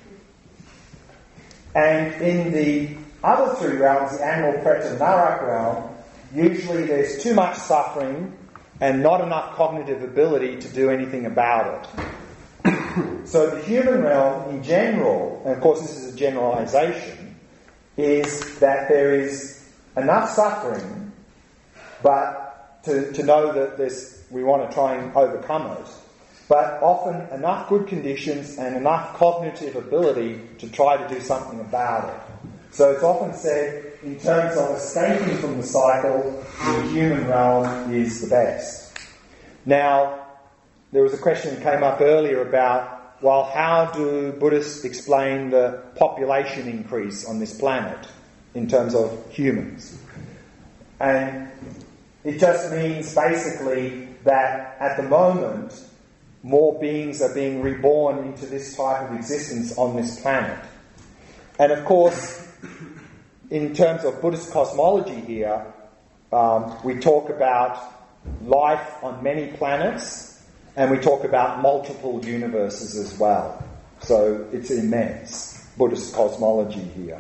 And in the other 3 realms, the animal, preta, narak realm, usually there's too much suffering and not enough cognitive ability to do anything about it. So the human realm in general, and of course this is a generalization, is that there is enough suffering, but to know that we want to try and overcome it, but often enough good conditions and enough cognitive ability to try to do something about it. So it's often said, in terms of escaping from the cycle, the human realm is the best. Now, there was a question that came up earlier about, well, how do Buddhists explain the population increase on this planet in terms of humans? And it just means basically that at the moment, more beings are being reborn into this type of existence on this planet. And of course, in terms of Buddhist cosmology here, we talk about life on many planets, and we talk about multiple universes as well. So it's immense, Buddhist cosmology here.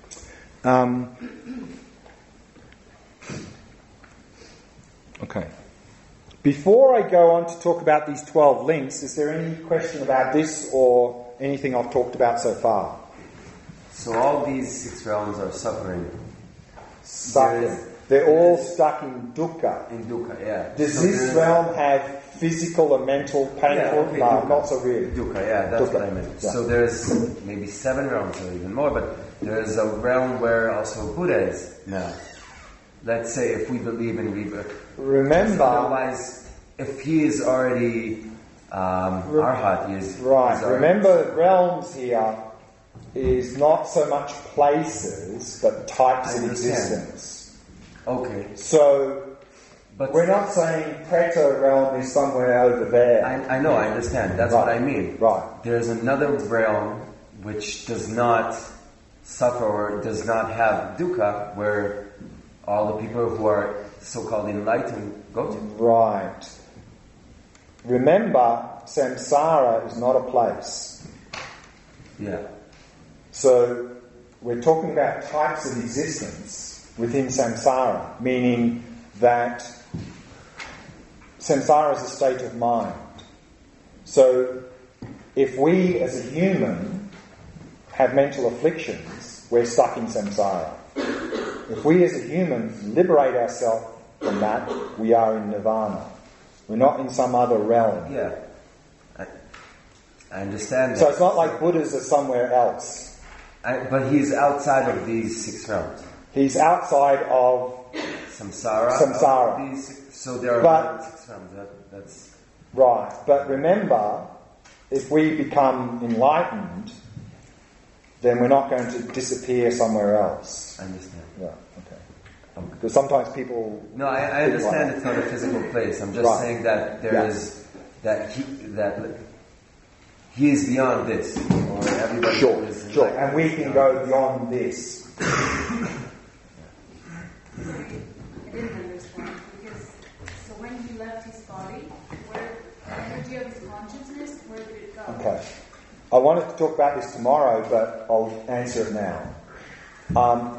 Okay. Before I go on to talk about these 12 links, is there any question about this or anything I've talked about so far? So all these 6 realms are suffering. They're all stuck in dukkha. In dukkha, yeah. Does this realm have physical or mental painful? Yeah, okay, no, dukkha. not so really. Dukkha, yeah, that's what I meant. Yeah. So there's maybe 7 realms or even more, but there's a realm where also Buddha is now. Let's say if we believe in rebirth. Remember... Otherwise, if he is already Arhat, he is... Right, remember realms here is not so much places, but types of existence. Okay. So, but we're not saying Preta realm is somewhere over there. I know, I understand. That's what I mean. Right. There's another realm which does not suffer or does not have dukkha, where all the people who are so-called enlightened go to. Right. Remember, samsara is not a place. Yeah. So, we're talking about types of existence within samsara, meaning that samsara is a state of mind. So, if we as a human have mental afflictions, we're stuck in samsara. if we as a human liberate ourselves from that, we are in nirvana. We're not in some other realm. Yeah. I understand that. So it's not like Buddhas are somewhere else. But he's outside of these 6 realms. He's outside of samsara. So there are 6 realms. That's right. But remember, if we become enlightened, then we're not going to disappear somewhere else. I understand. Yeah. Okay. Because sometimes people. No, I understand it's not a physical place. I'm just saying that there is that he is beyond this, or everybody is. Sure. And we can go beyond this. I didn't understand because so when he left his body, where the energy of his consciousness, where did it go? Okay. I wanted to talk about this tomorrow, but I'll answer it now.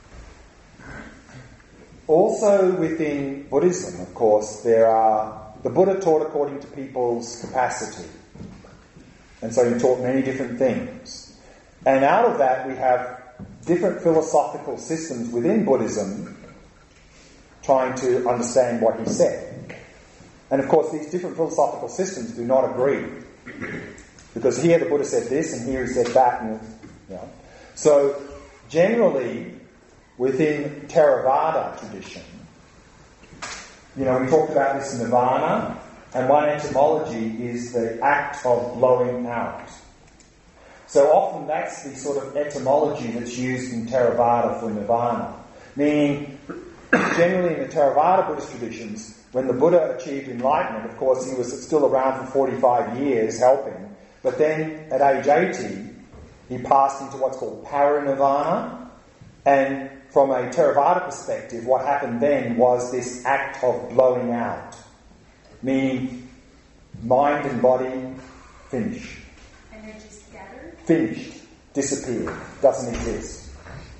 Also within Buddhism, of course, the Buddha taught according to people's capacity. And so he taught many different things. And out of that we have different philosophical systems within Buddhism trying to understand what he said. And of course these different philosophical systems do not agree. Because here the Buddha said this and here he said that. And, So generally within Theravada tradition, we talked about this nirvana, and one etymology is the act of blowing out. So often that's the sort of etymology that's used in Theravada for nirvana. Meaning, generally in the Theravada Buddhist traditions, when the Buddha achieved enlightenment, of course he was still around for 45 years helping, but then at age 80, he passed into what's called parinirvana, and from a Theravada perspective, what happened then was this act of blowing out. Meaning, mind and body finished. Energy scattered? Finished. Disappeared. Doesn't exist.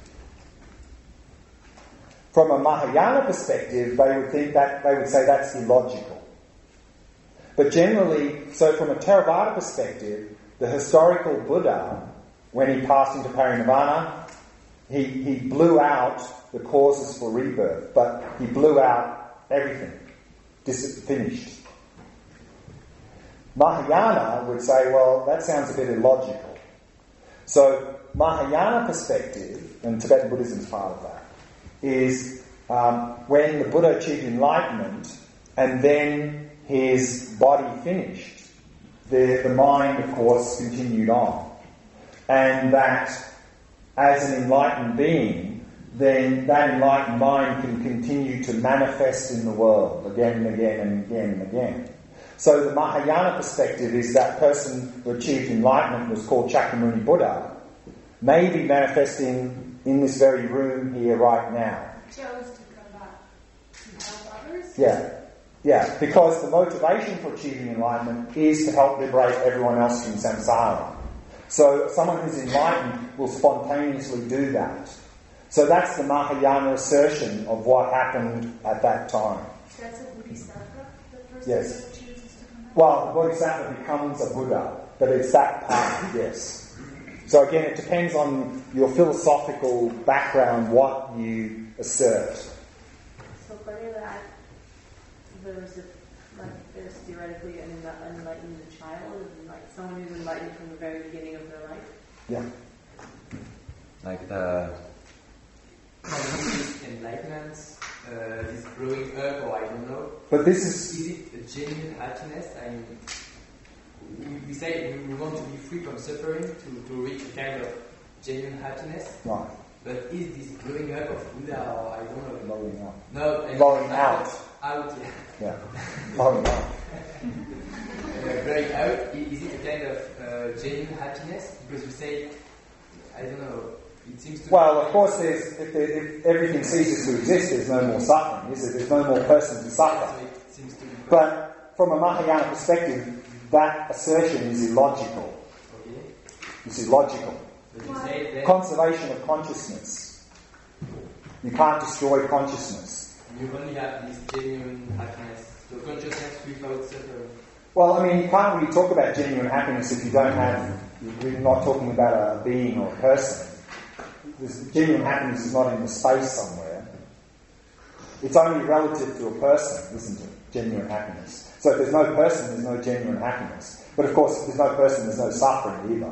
From a Mahayana perspective, they would say that's illogical. But generally, so from a Theravada perspective, the historical Buddha, when he passed into parinirvana, he blew out the causes for rebirth, but he blew out everything. Finished. Mahayana would say, well, that sounds a bit illogical. So Mahayana perspective, and Tibetan Buddhism is part of that, is when the Buddha achieved enlightenment and then his body finished, the mind, of course, continued on. And that as an enlightened being, then that enlightened mind can continue to manifest in the world again and again and again and again. So the Mahayana perspective is that person who achieved enlightenment was called Shakyamuni Buddha, may be manifesting in this very room here right now. Chose to come back to help others? Yeah, because the motivation for achieving enlightenment is to help liberate everyone else from samsara. So someone who's enlightened will spontaneously do that. So that's the Mahayana assertion of what happened at that time. So that's a bodhisattva, the person Yes. that chooses to come back? Well, the bodhisattva becomes a Buddha, but it's that part, yes. So again, it depends on your philosophical background, what you assert. So part of that, there's theoretically an enlightened child, like someone who's enlightened from the very beginning of their life. Yeah. Like the enlightenment, this growing up, or I don't know. But this is it a genuine happiness? I mean, we say we want to be free from suffering to reach a kind of genuine happiness. Right. But is this growing up of Buddha, or I don't know? Blowing out. No, Blowing out. Out, Yeah. Blowing out. Blowing out, is it a kind of genuine happiness? Because we say, I don't know. It seems to Well, of course, if everything ceases to exist, there's no more suffering, is there? There's no more person to suffer. But from a Mahayana perspective, that assertion is illogical. Okay. It's illogical. Conservation of consciousness. You can't destroy consciousness. You only have this genuine happiness. So consciousness without suffering. Well, I mean, you can't really talk about genuine happiness if you don't have... We're not talking about a being or a person. this genuine happiness is not in the space somewhere. It's only relative to a person, isn't it? Genuine happiness. So if there's no person, there's no genuine happiness. But of course, if there's no person, there's no suffering either.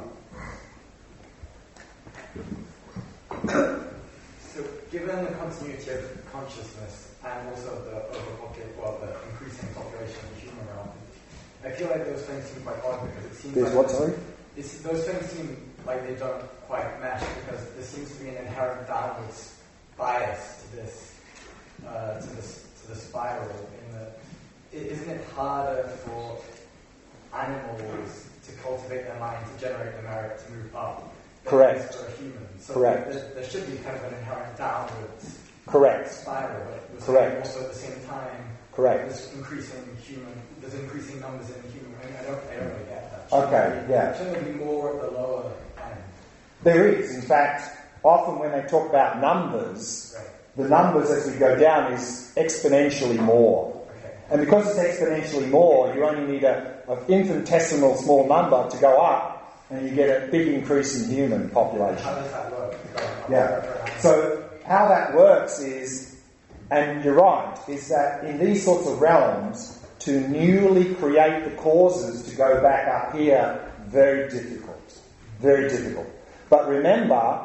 So, given the continuity of consciousness and also the increasing population of the human realm, I feel like those things seem quite odd because it seems There's like what, sorry? Those things seem like they don't quite match because there seems to be an inherent downwards bias to this to the spiral. Isn't it harder for animals to cultivate their mind to generate the merit to move up? Correct. For a human. So correct. There should be kind of an inherent downwards correct. spiral, but correct. Also at the same time, correct. there's increasing numbers in the human. I don't really get that. Shouldn't there be more at the lower end? There is. In fact, often when they talk about numbers, right. The numbers as we go down is exponentially more. Okay. And because it's exponentially more, you only need an infinitesimal small number to go up, and you get a big increase in human population. How does that work? Yeah. So how that works is, and you're right, is that in these sorts of realms, to newly create the causes to go back up here, very difficult. Very difficult. But remember,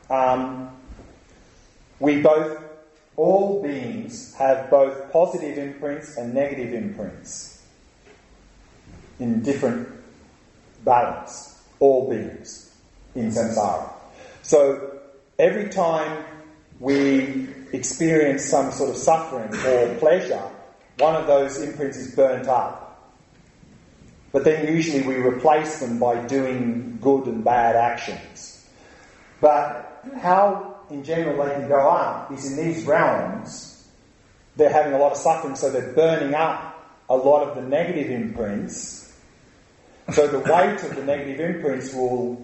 all beings have both positive imprints and negative imprints in different balance. All beings in samsara. So every time we experience some sort of suffering or pleasure, one of those imprints is burnt up. But then usually we replace them by doing good and bad actions. But how in general they can go up is in these realms they're having a lot of suffering, so they're burning up a lot of the negative imprints. So the weight of the negative imprints will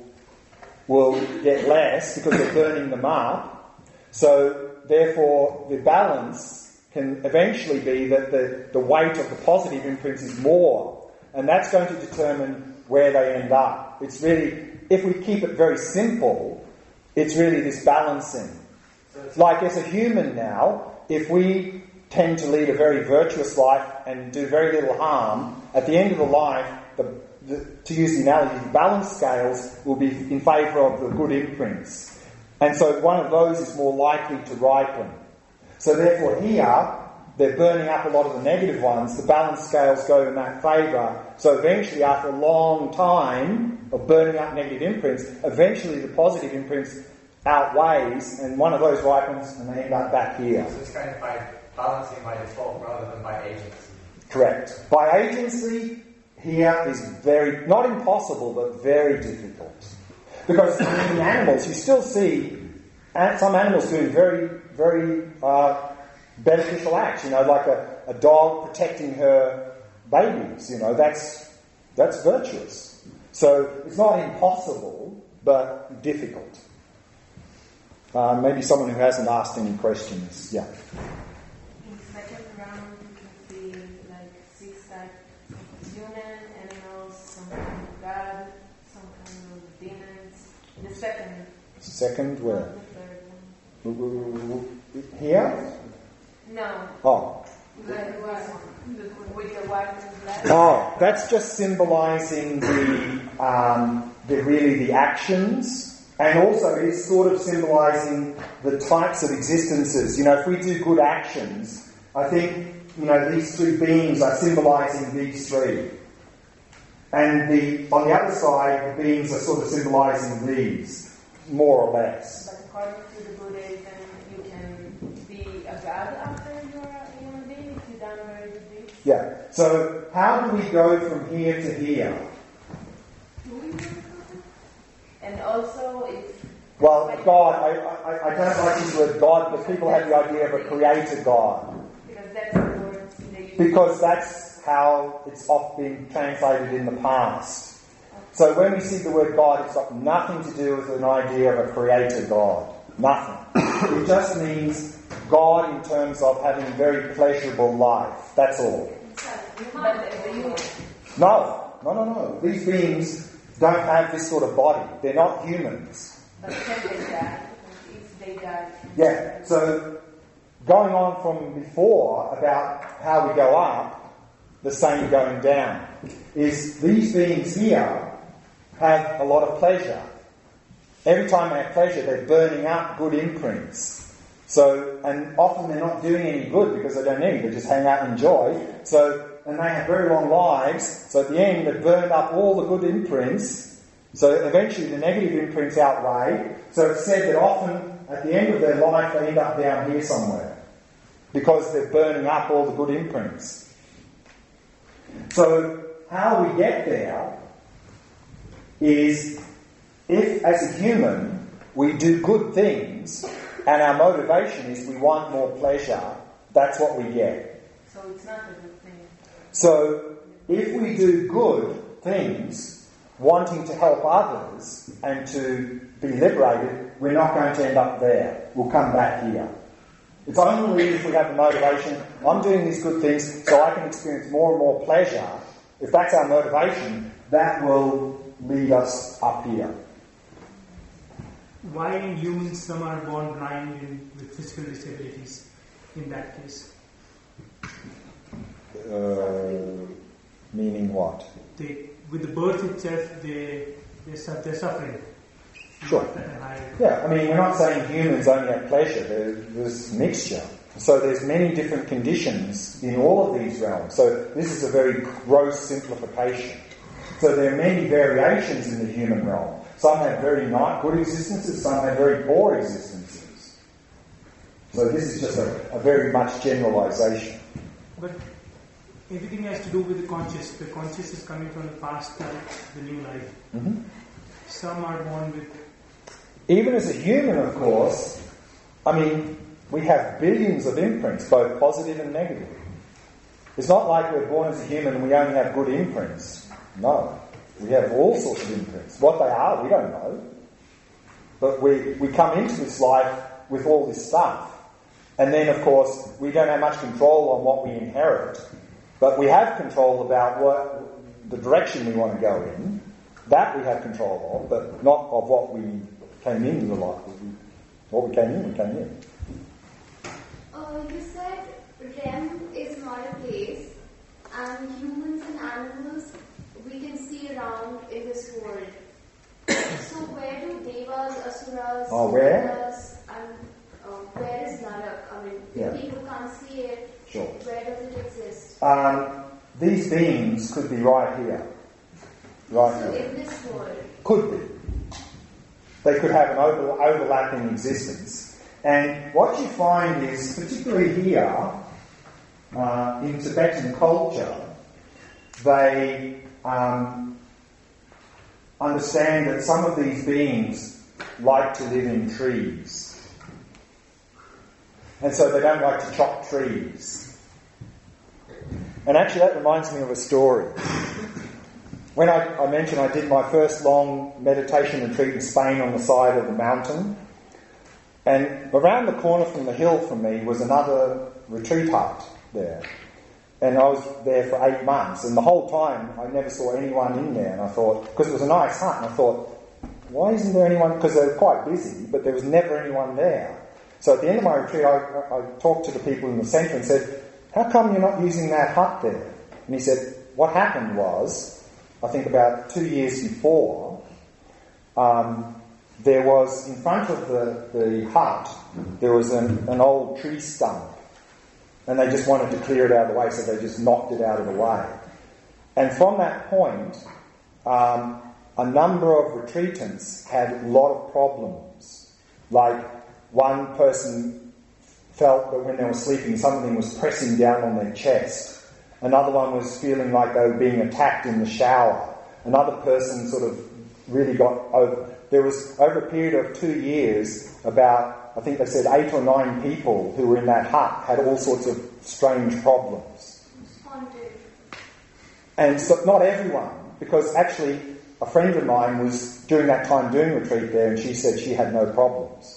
get less because they're burning them up. So therefore the balance can eventually be that the weight of the positive imprints is more. And that's going to determine where they end up. It's really, if we keep it very simple, it's really this balancing. Like as a human now, if we tend to lead a very virtuous life and do very little harm, at the end of the life, to use the analogy, the balance scales will be in favour of the good imprints. And so one of those is more likely to ripen. So therefore here, they're burning up a lot of the negative ones, the balance scales go in that favour. So eventually, after a long time of burning up negative imprints, eventually the positive imprints outweighs, and one of those ripens, and they end up back here. So it's kind of by balancing by default rather than by agency. Correct. By agency, here is not impossible, but very difficult. Because in animals, you still see some animals doing very, very beneficial acts, like a dog protecting her babies, that's virtuous. So it's not impossible, but difficult. Maybe someone who hasn't asked any questions. Yeah. In the second round, you can see like 6 types of human, animals, some kind of God, some kind of demons. The second. Second where? The third one. Here? No. Oh. With the white and black. Oh, that's just symbolising the actions, and also it's sort of symbolising the types of existences. If we do good actions, I think these 3 beings are symbolising these 3, and on the other side, the beings are sort of symbolising these, more or less. But according to the Buddhism, you can be a god after you're a human being if you've done very good deeds. Yeah. So how do we go from here to here? And also, Well, God, I don't like this word God, but people have the idea of a creator God. Because that's the word Because that's how it's often been translated in the past. So when we see the word God, it's got nothing to do with an idea of a creator God. Nothing. It just means God in terms of having a very pleasurable life. That's all. No. These beings don't have this sort of body. They're not humans. But can they die? they die. Yeah, so going on from before about how we go up, the same going down, is these beings here have a lot of pleasure. Every time they have pleasure, they're burning up good imprints. So, and often they're not doing any good because they don't need, they just hang out and enjoy. So, and they have very long lives, so at the end they've burned up all the good imprints, so eventually the negative imprints outweigh. So it's said that often at the end of their life they end up down here somewhere because they're burning up all the good imprints. So how we get there is if as a human we do good things and our motivation is we want more pleasure, that's what we get. So it's not a good thing. So, if we do good things, wanting to help others and to be liberated, we're not going to end up there. We'll come back here. It's only if we have the motivation, I'm doing these good things so I can experience more and more pleasure. If that's our motivation, that will lead us up here. Why in humans some are born blind and with physical disabilities in that case? Meaning what? With the birth itself, they're suffering. Sure. Yeah, I mean, we're not saying humans only have pleasure. There's mixture. So there's many different conditions in all of these realms. So this is a very gross simplification. So there are many variations in the human realm. Some have very good existences, some have very poor existences. So this is just a very much generalization. But everything has to do with the conscious. The conscious is coming from the past life, the new life. Mm-hmm. Some are born with... Even as a human, of course, I mean, we have billions of imprints, both positive and negative. It's not like we're born as a human and we only have good imprints. No. We have all sorts of imprints. What they are, we don't know. But we come into this life with all this stuff. And then, of course, we don't have much control on what we inherit. But we have control about what the direction we want to go in. That we have control of, but not of what we came into life. What we came in. You said REM is not a place, and humans and animals we can see around in this world. So where do devas, asuras, devas, and where is Narak? I mean, if people can't see it, sure. Where does it exist? These beings could be right here. Right so here. In this world? Could be. They could have an overlapping existence. And what you find is, particularly here, in Tibetan culture, they understand that some of these beings like to live in trees. And so they don't like to chop trees. And actually that reminds me of a story. When I mentioned I did my first long meditation retreat in Spain on the side of the mountain, and around the corner from the hill from me was another retreat hut there. And I was there for 8 months, and the whole time I never saw anyone in there. And I thought, because it was a nice hut, and I thought, why isn't there anyone? Because they were quite busy, but there was never anyone there. So at the end of my retreat, I talked to the people in the centre and said, how come you're not using that hut there? And he said, what happened was, I think about 2 years before, there was, in front of the hut, there was an old tree stump. And they just wanted to clear it out of the way, so they just knocked it out of the way. And from that point, a number of retreatants had a lot of problems. Like, one person felt that when they were sleeping, something was pressing down on their chest. Another one was feeling like they were being attacked in the shower. Another person sort of really got over... There was, over a period of 2 years, about, I think they said 8 or 9 people who were in that hut had all sorts of strange problems. And so not everyone, because actually a friend of mine was during that time doing retreat there, and she said she had no problems.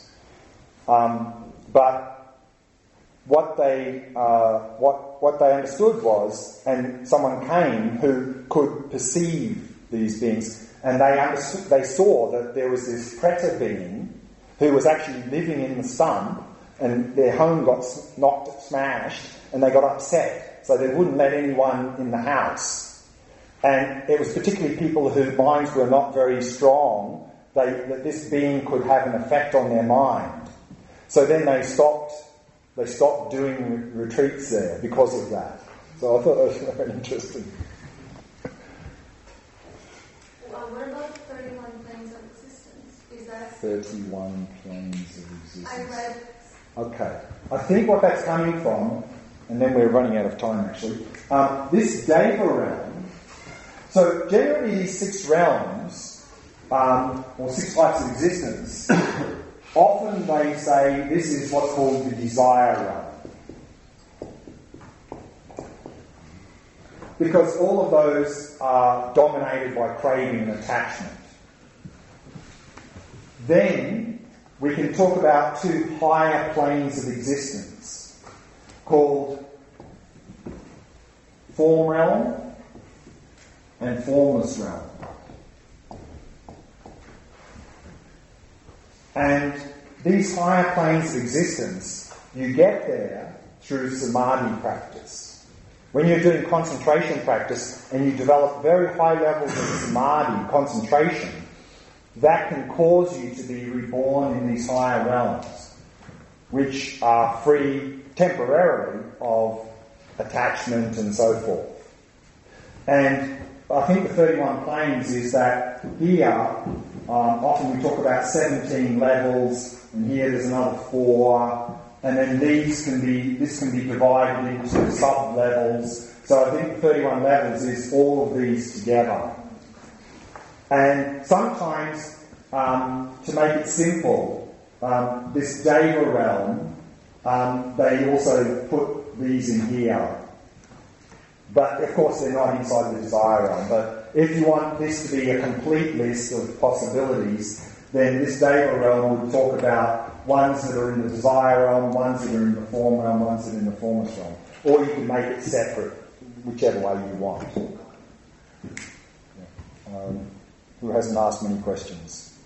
But what they understood was, and someone came who could perceive these beings, and they saw that there was this preta being who was actually living in the sun, and their home got smashed, and they got upset, so they wouldn't let anyone in the house. And it was particularly people whose minds were not very strong, that this being could have an effect on their mind. So then they stopped doing retreats there because of that. So I thought that was very interesting. What about the 31 planes of existence? Is that 31 planes of existence. I read. Okay. I think what that's coming from, and then we're running out of time actually, this Deva realm. So generally these 6 realms, or 6 types of existence, often they say this is what's called the desire realm. Because all of those are dominated by craving and attachment. Then we can talk about 2 higher planes of existence called form realm and formless realm. And these higher planes of existence, you get there through samadhi practice. When you're doing concentration practice and you develop very high levels of samadhi, concentration, that can cause you to be reborn in these higher realms, which are free temporarily of attachment and so forth. And I think the 31 planes is that here, often we talk about 17 levels, and here there's another 4, and then this can be divided into sub-levels. So I think 31 levels is all of these together. And sometimes, to make it simple, this Deva realm, they also put these in here. But of course they're not inside the desire realm. But if you want this to be a complete list of possibilities, then this Deva realm would talk about ones that are in the desire realm, ones that are in the form realm, ones that are in the formless realm. Or you can make it separate, whichever way you want. Yeah. Who hasn't asked many questions?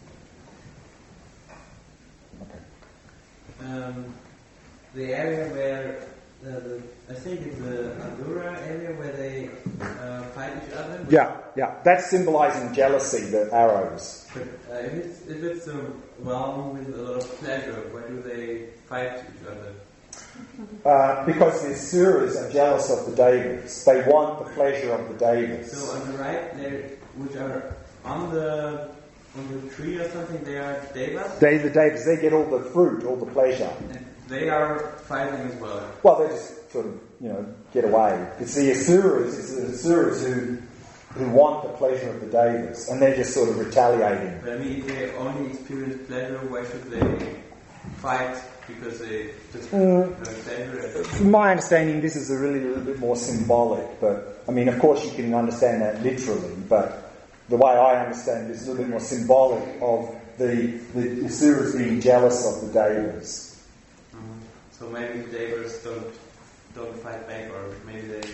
Okay. The area where I think it's the Adura area where they fight each other. Yeah. That's symbolizing jealousy, the arrows. But if it's a realm with a lot of pleasure, why do they fight each other? Because the Asuras are jealous of the Devas. They want the pleasure of the Devas. So on the right, which are on the tree or something, they are Devas? They're the Devas. They get all the fruit, all the pleasure. And they are fighting as well. Well, they just sort of, get away. It's the Asuras who want the pleasure of the Devas, and they're just sort of retaliating. But I mean, if they only experience pleasure, why should they fight? Because they just have pleasure? From my understanding, this is a little bit more symbolic, but, I mean, of course you can understand that literally, but the way I understand it is a little bit more symbolic of the Asuras being jealous of the Devas. So maybe the Devas don't fight back, or maybe they...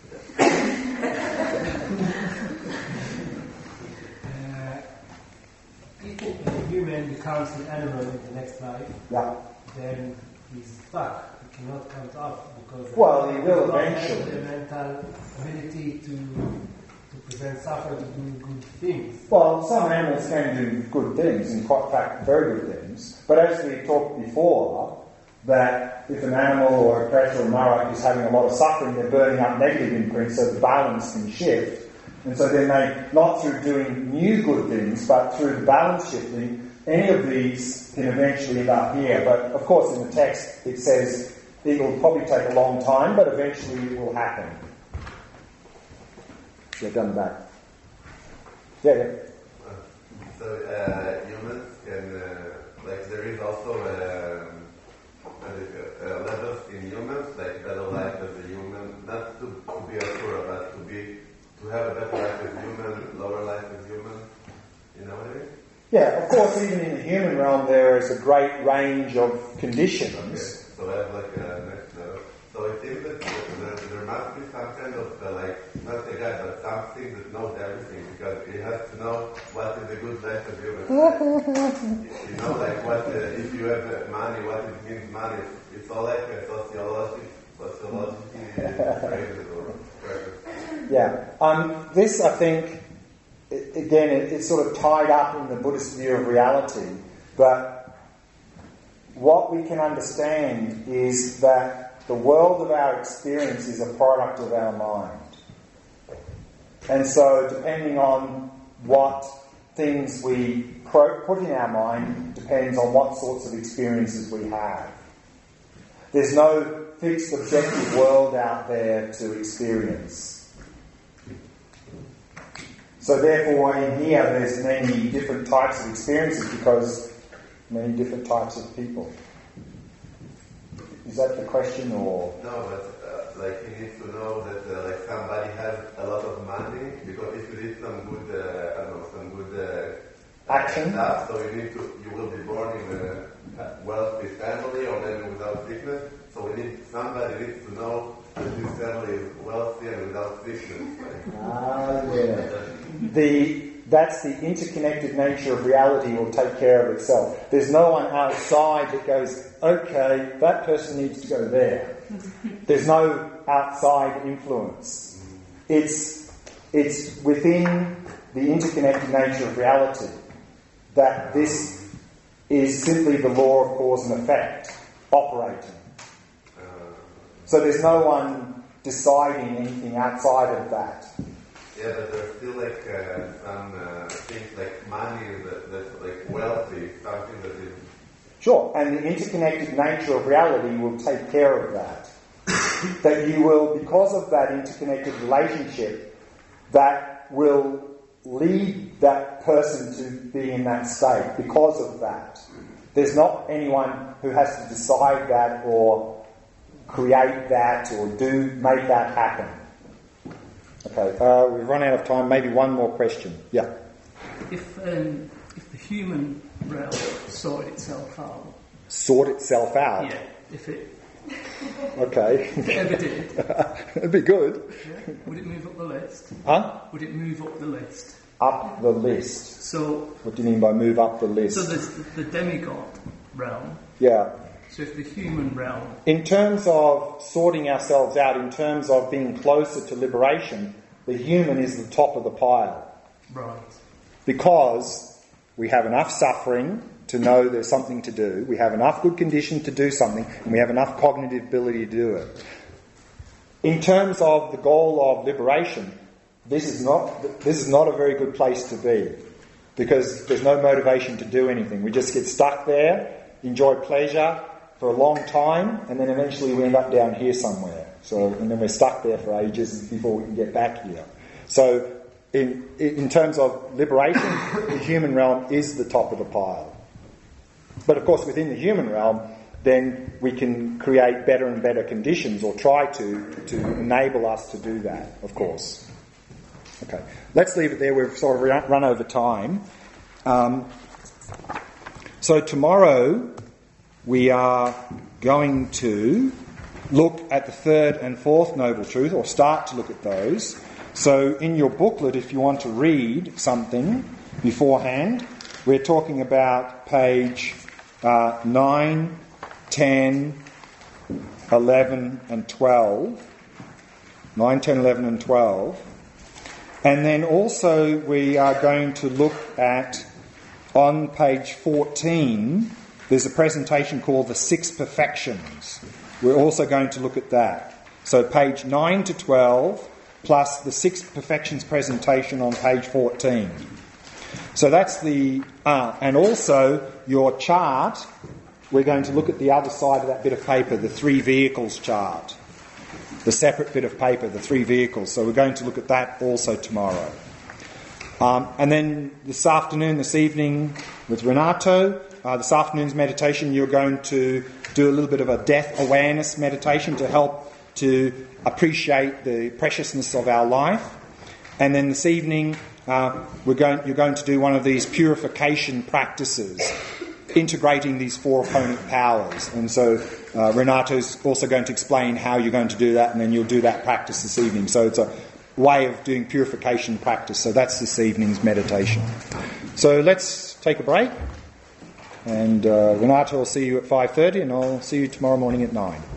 If a human becomes an animal in the next life, then he's stuck. He cannot come up because he will eventually. The mental ability to prevent suffering, to do good things. Well, some animals can do good things, in fact, very good things. But as we talked before, that if an animal or a predator or narak is having a lot of suffering, they're burning up negative imprints, so the balance can shift. And so then not through doing new good things, but through the balance shifting, any of these can eventually end up here. But of course in the text it says it will probably take a long time, but eventually it will happen. Yeah, down the back. Yeah. So humans can, there is also levels in humans, like better life as a human, not to be a Asura, but to have a better life as human, lower life as human. You know what I mean? Yeah, of course, even in the human realm, there is a great range of conditions. Okay. So I have a next level. So it seems that there must be some kind of, not a guide, but some something that knows everything, because it has to know what is a good life of human life. You know, like what if you have money, what it means money. It's all like a sociology phrases or phrases. Yeah. This, I think, again, it's sort of tied up in the Buddhist view of reality, but what we can understand is that the world of our experience is a product of our mind. And so, depending on what things we put in our mind, depends on what sorts of experiences we have. There's no fixed objective world out there to experience. So therefore, in here, there's many different types of experiences because many different types of people. Is that the question, or...? No, but like you need to know that like somebody has a lot of money, because if you did some good, action stuff, so you will be born in a wealthy family or maybe without sickness. So somebody needs to know that this family is wealthy and without sickness. That's the interconnected nature of reality will take care of itself. There's no one outside that goes, okay, that person needs to go there. There's no outside influence. It's within the interconnected nature of reality that this is simply the law of cause and effect operating. So there's no one deciding anything outside of that. Yeah, but there's still like some things like money that's like wealthy, something that is... Sure, and the interconnected nature of reality will take care of that. That you will, because of that interconnected relationship, that will lead that person to be in that state because of that. There's not anyone who has to decide that or create that or make that happen. Okay, we've run out of time. Maybe one more question. Yeah. If the human realm sort itself out. Sort itself out? Yeah. If it... Okay. If it ever did. It'd be good. Yeah. Would it move up the list? Huh? Would it move up the list? Up the list. So... What do you mean by move up the list? So there's the demigod realm. Yeah. So if the human realm... In terms of sorting ourselves out, in terms of being closer to liberation, the human is the top of the pile. Right. Because we have enough suffering to know there's something to do, we have enough good condition to do something, and we have enough cognitive ability to do it. In terms of the goal of liberation, this is not a very good place to be, because there's no motivation to do anything. We just get stuck there, enjoy pleasure for a long time, and then eventually we end up down here somewhere. And then we're stuck there for ages before we can get back here. So in terms of liberation, the human realm is the top of the pile. But of course, within the human realm, then we can create better and better conditions, or try to enable us to do that, of course. Okay, let's leave it there. We've sort of run over time. So tomorrow we are going to look at the third and fourth Noble Truth, or start to look at those. So in your booklet, if you want to read something beforehand, we're talking about page 9, 10, 11 and 12. 9, 10, 11 and 12. And then also we are going to look at, on page 14, there's a presentation called The Six Perfections. We're also going to look at that. So page 9 to 12 plus the Six Perfections presentation on page 14. So that's and also your chart, we're going to look at the other side of that bit of paper, the three vehicles chart. The separate bit of paper, the three vehicles. So we're going to look at that also tomorrow. And then this evening with Renato, this afternoon's meditation, you're going to do a little bit of a death awareness meditation to help to appreciate the preciousness of our life. And then this evening, you're going to do one of these purification practices, integrating these four opponent powers. And so Renato's also going to explain how you're going to do that, and then you'll do that practice this evening. So it's way of doing purification practice. So that's this evening's meditation. So let's take a break. And Renata will see you at 5:30, and I'll see you tomorrow morning at 9.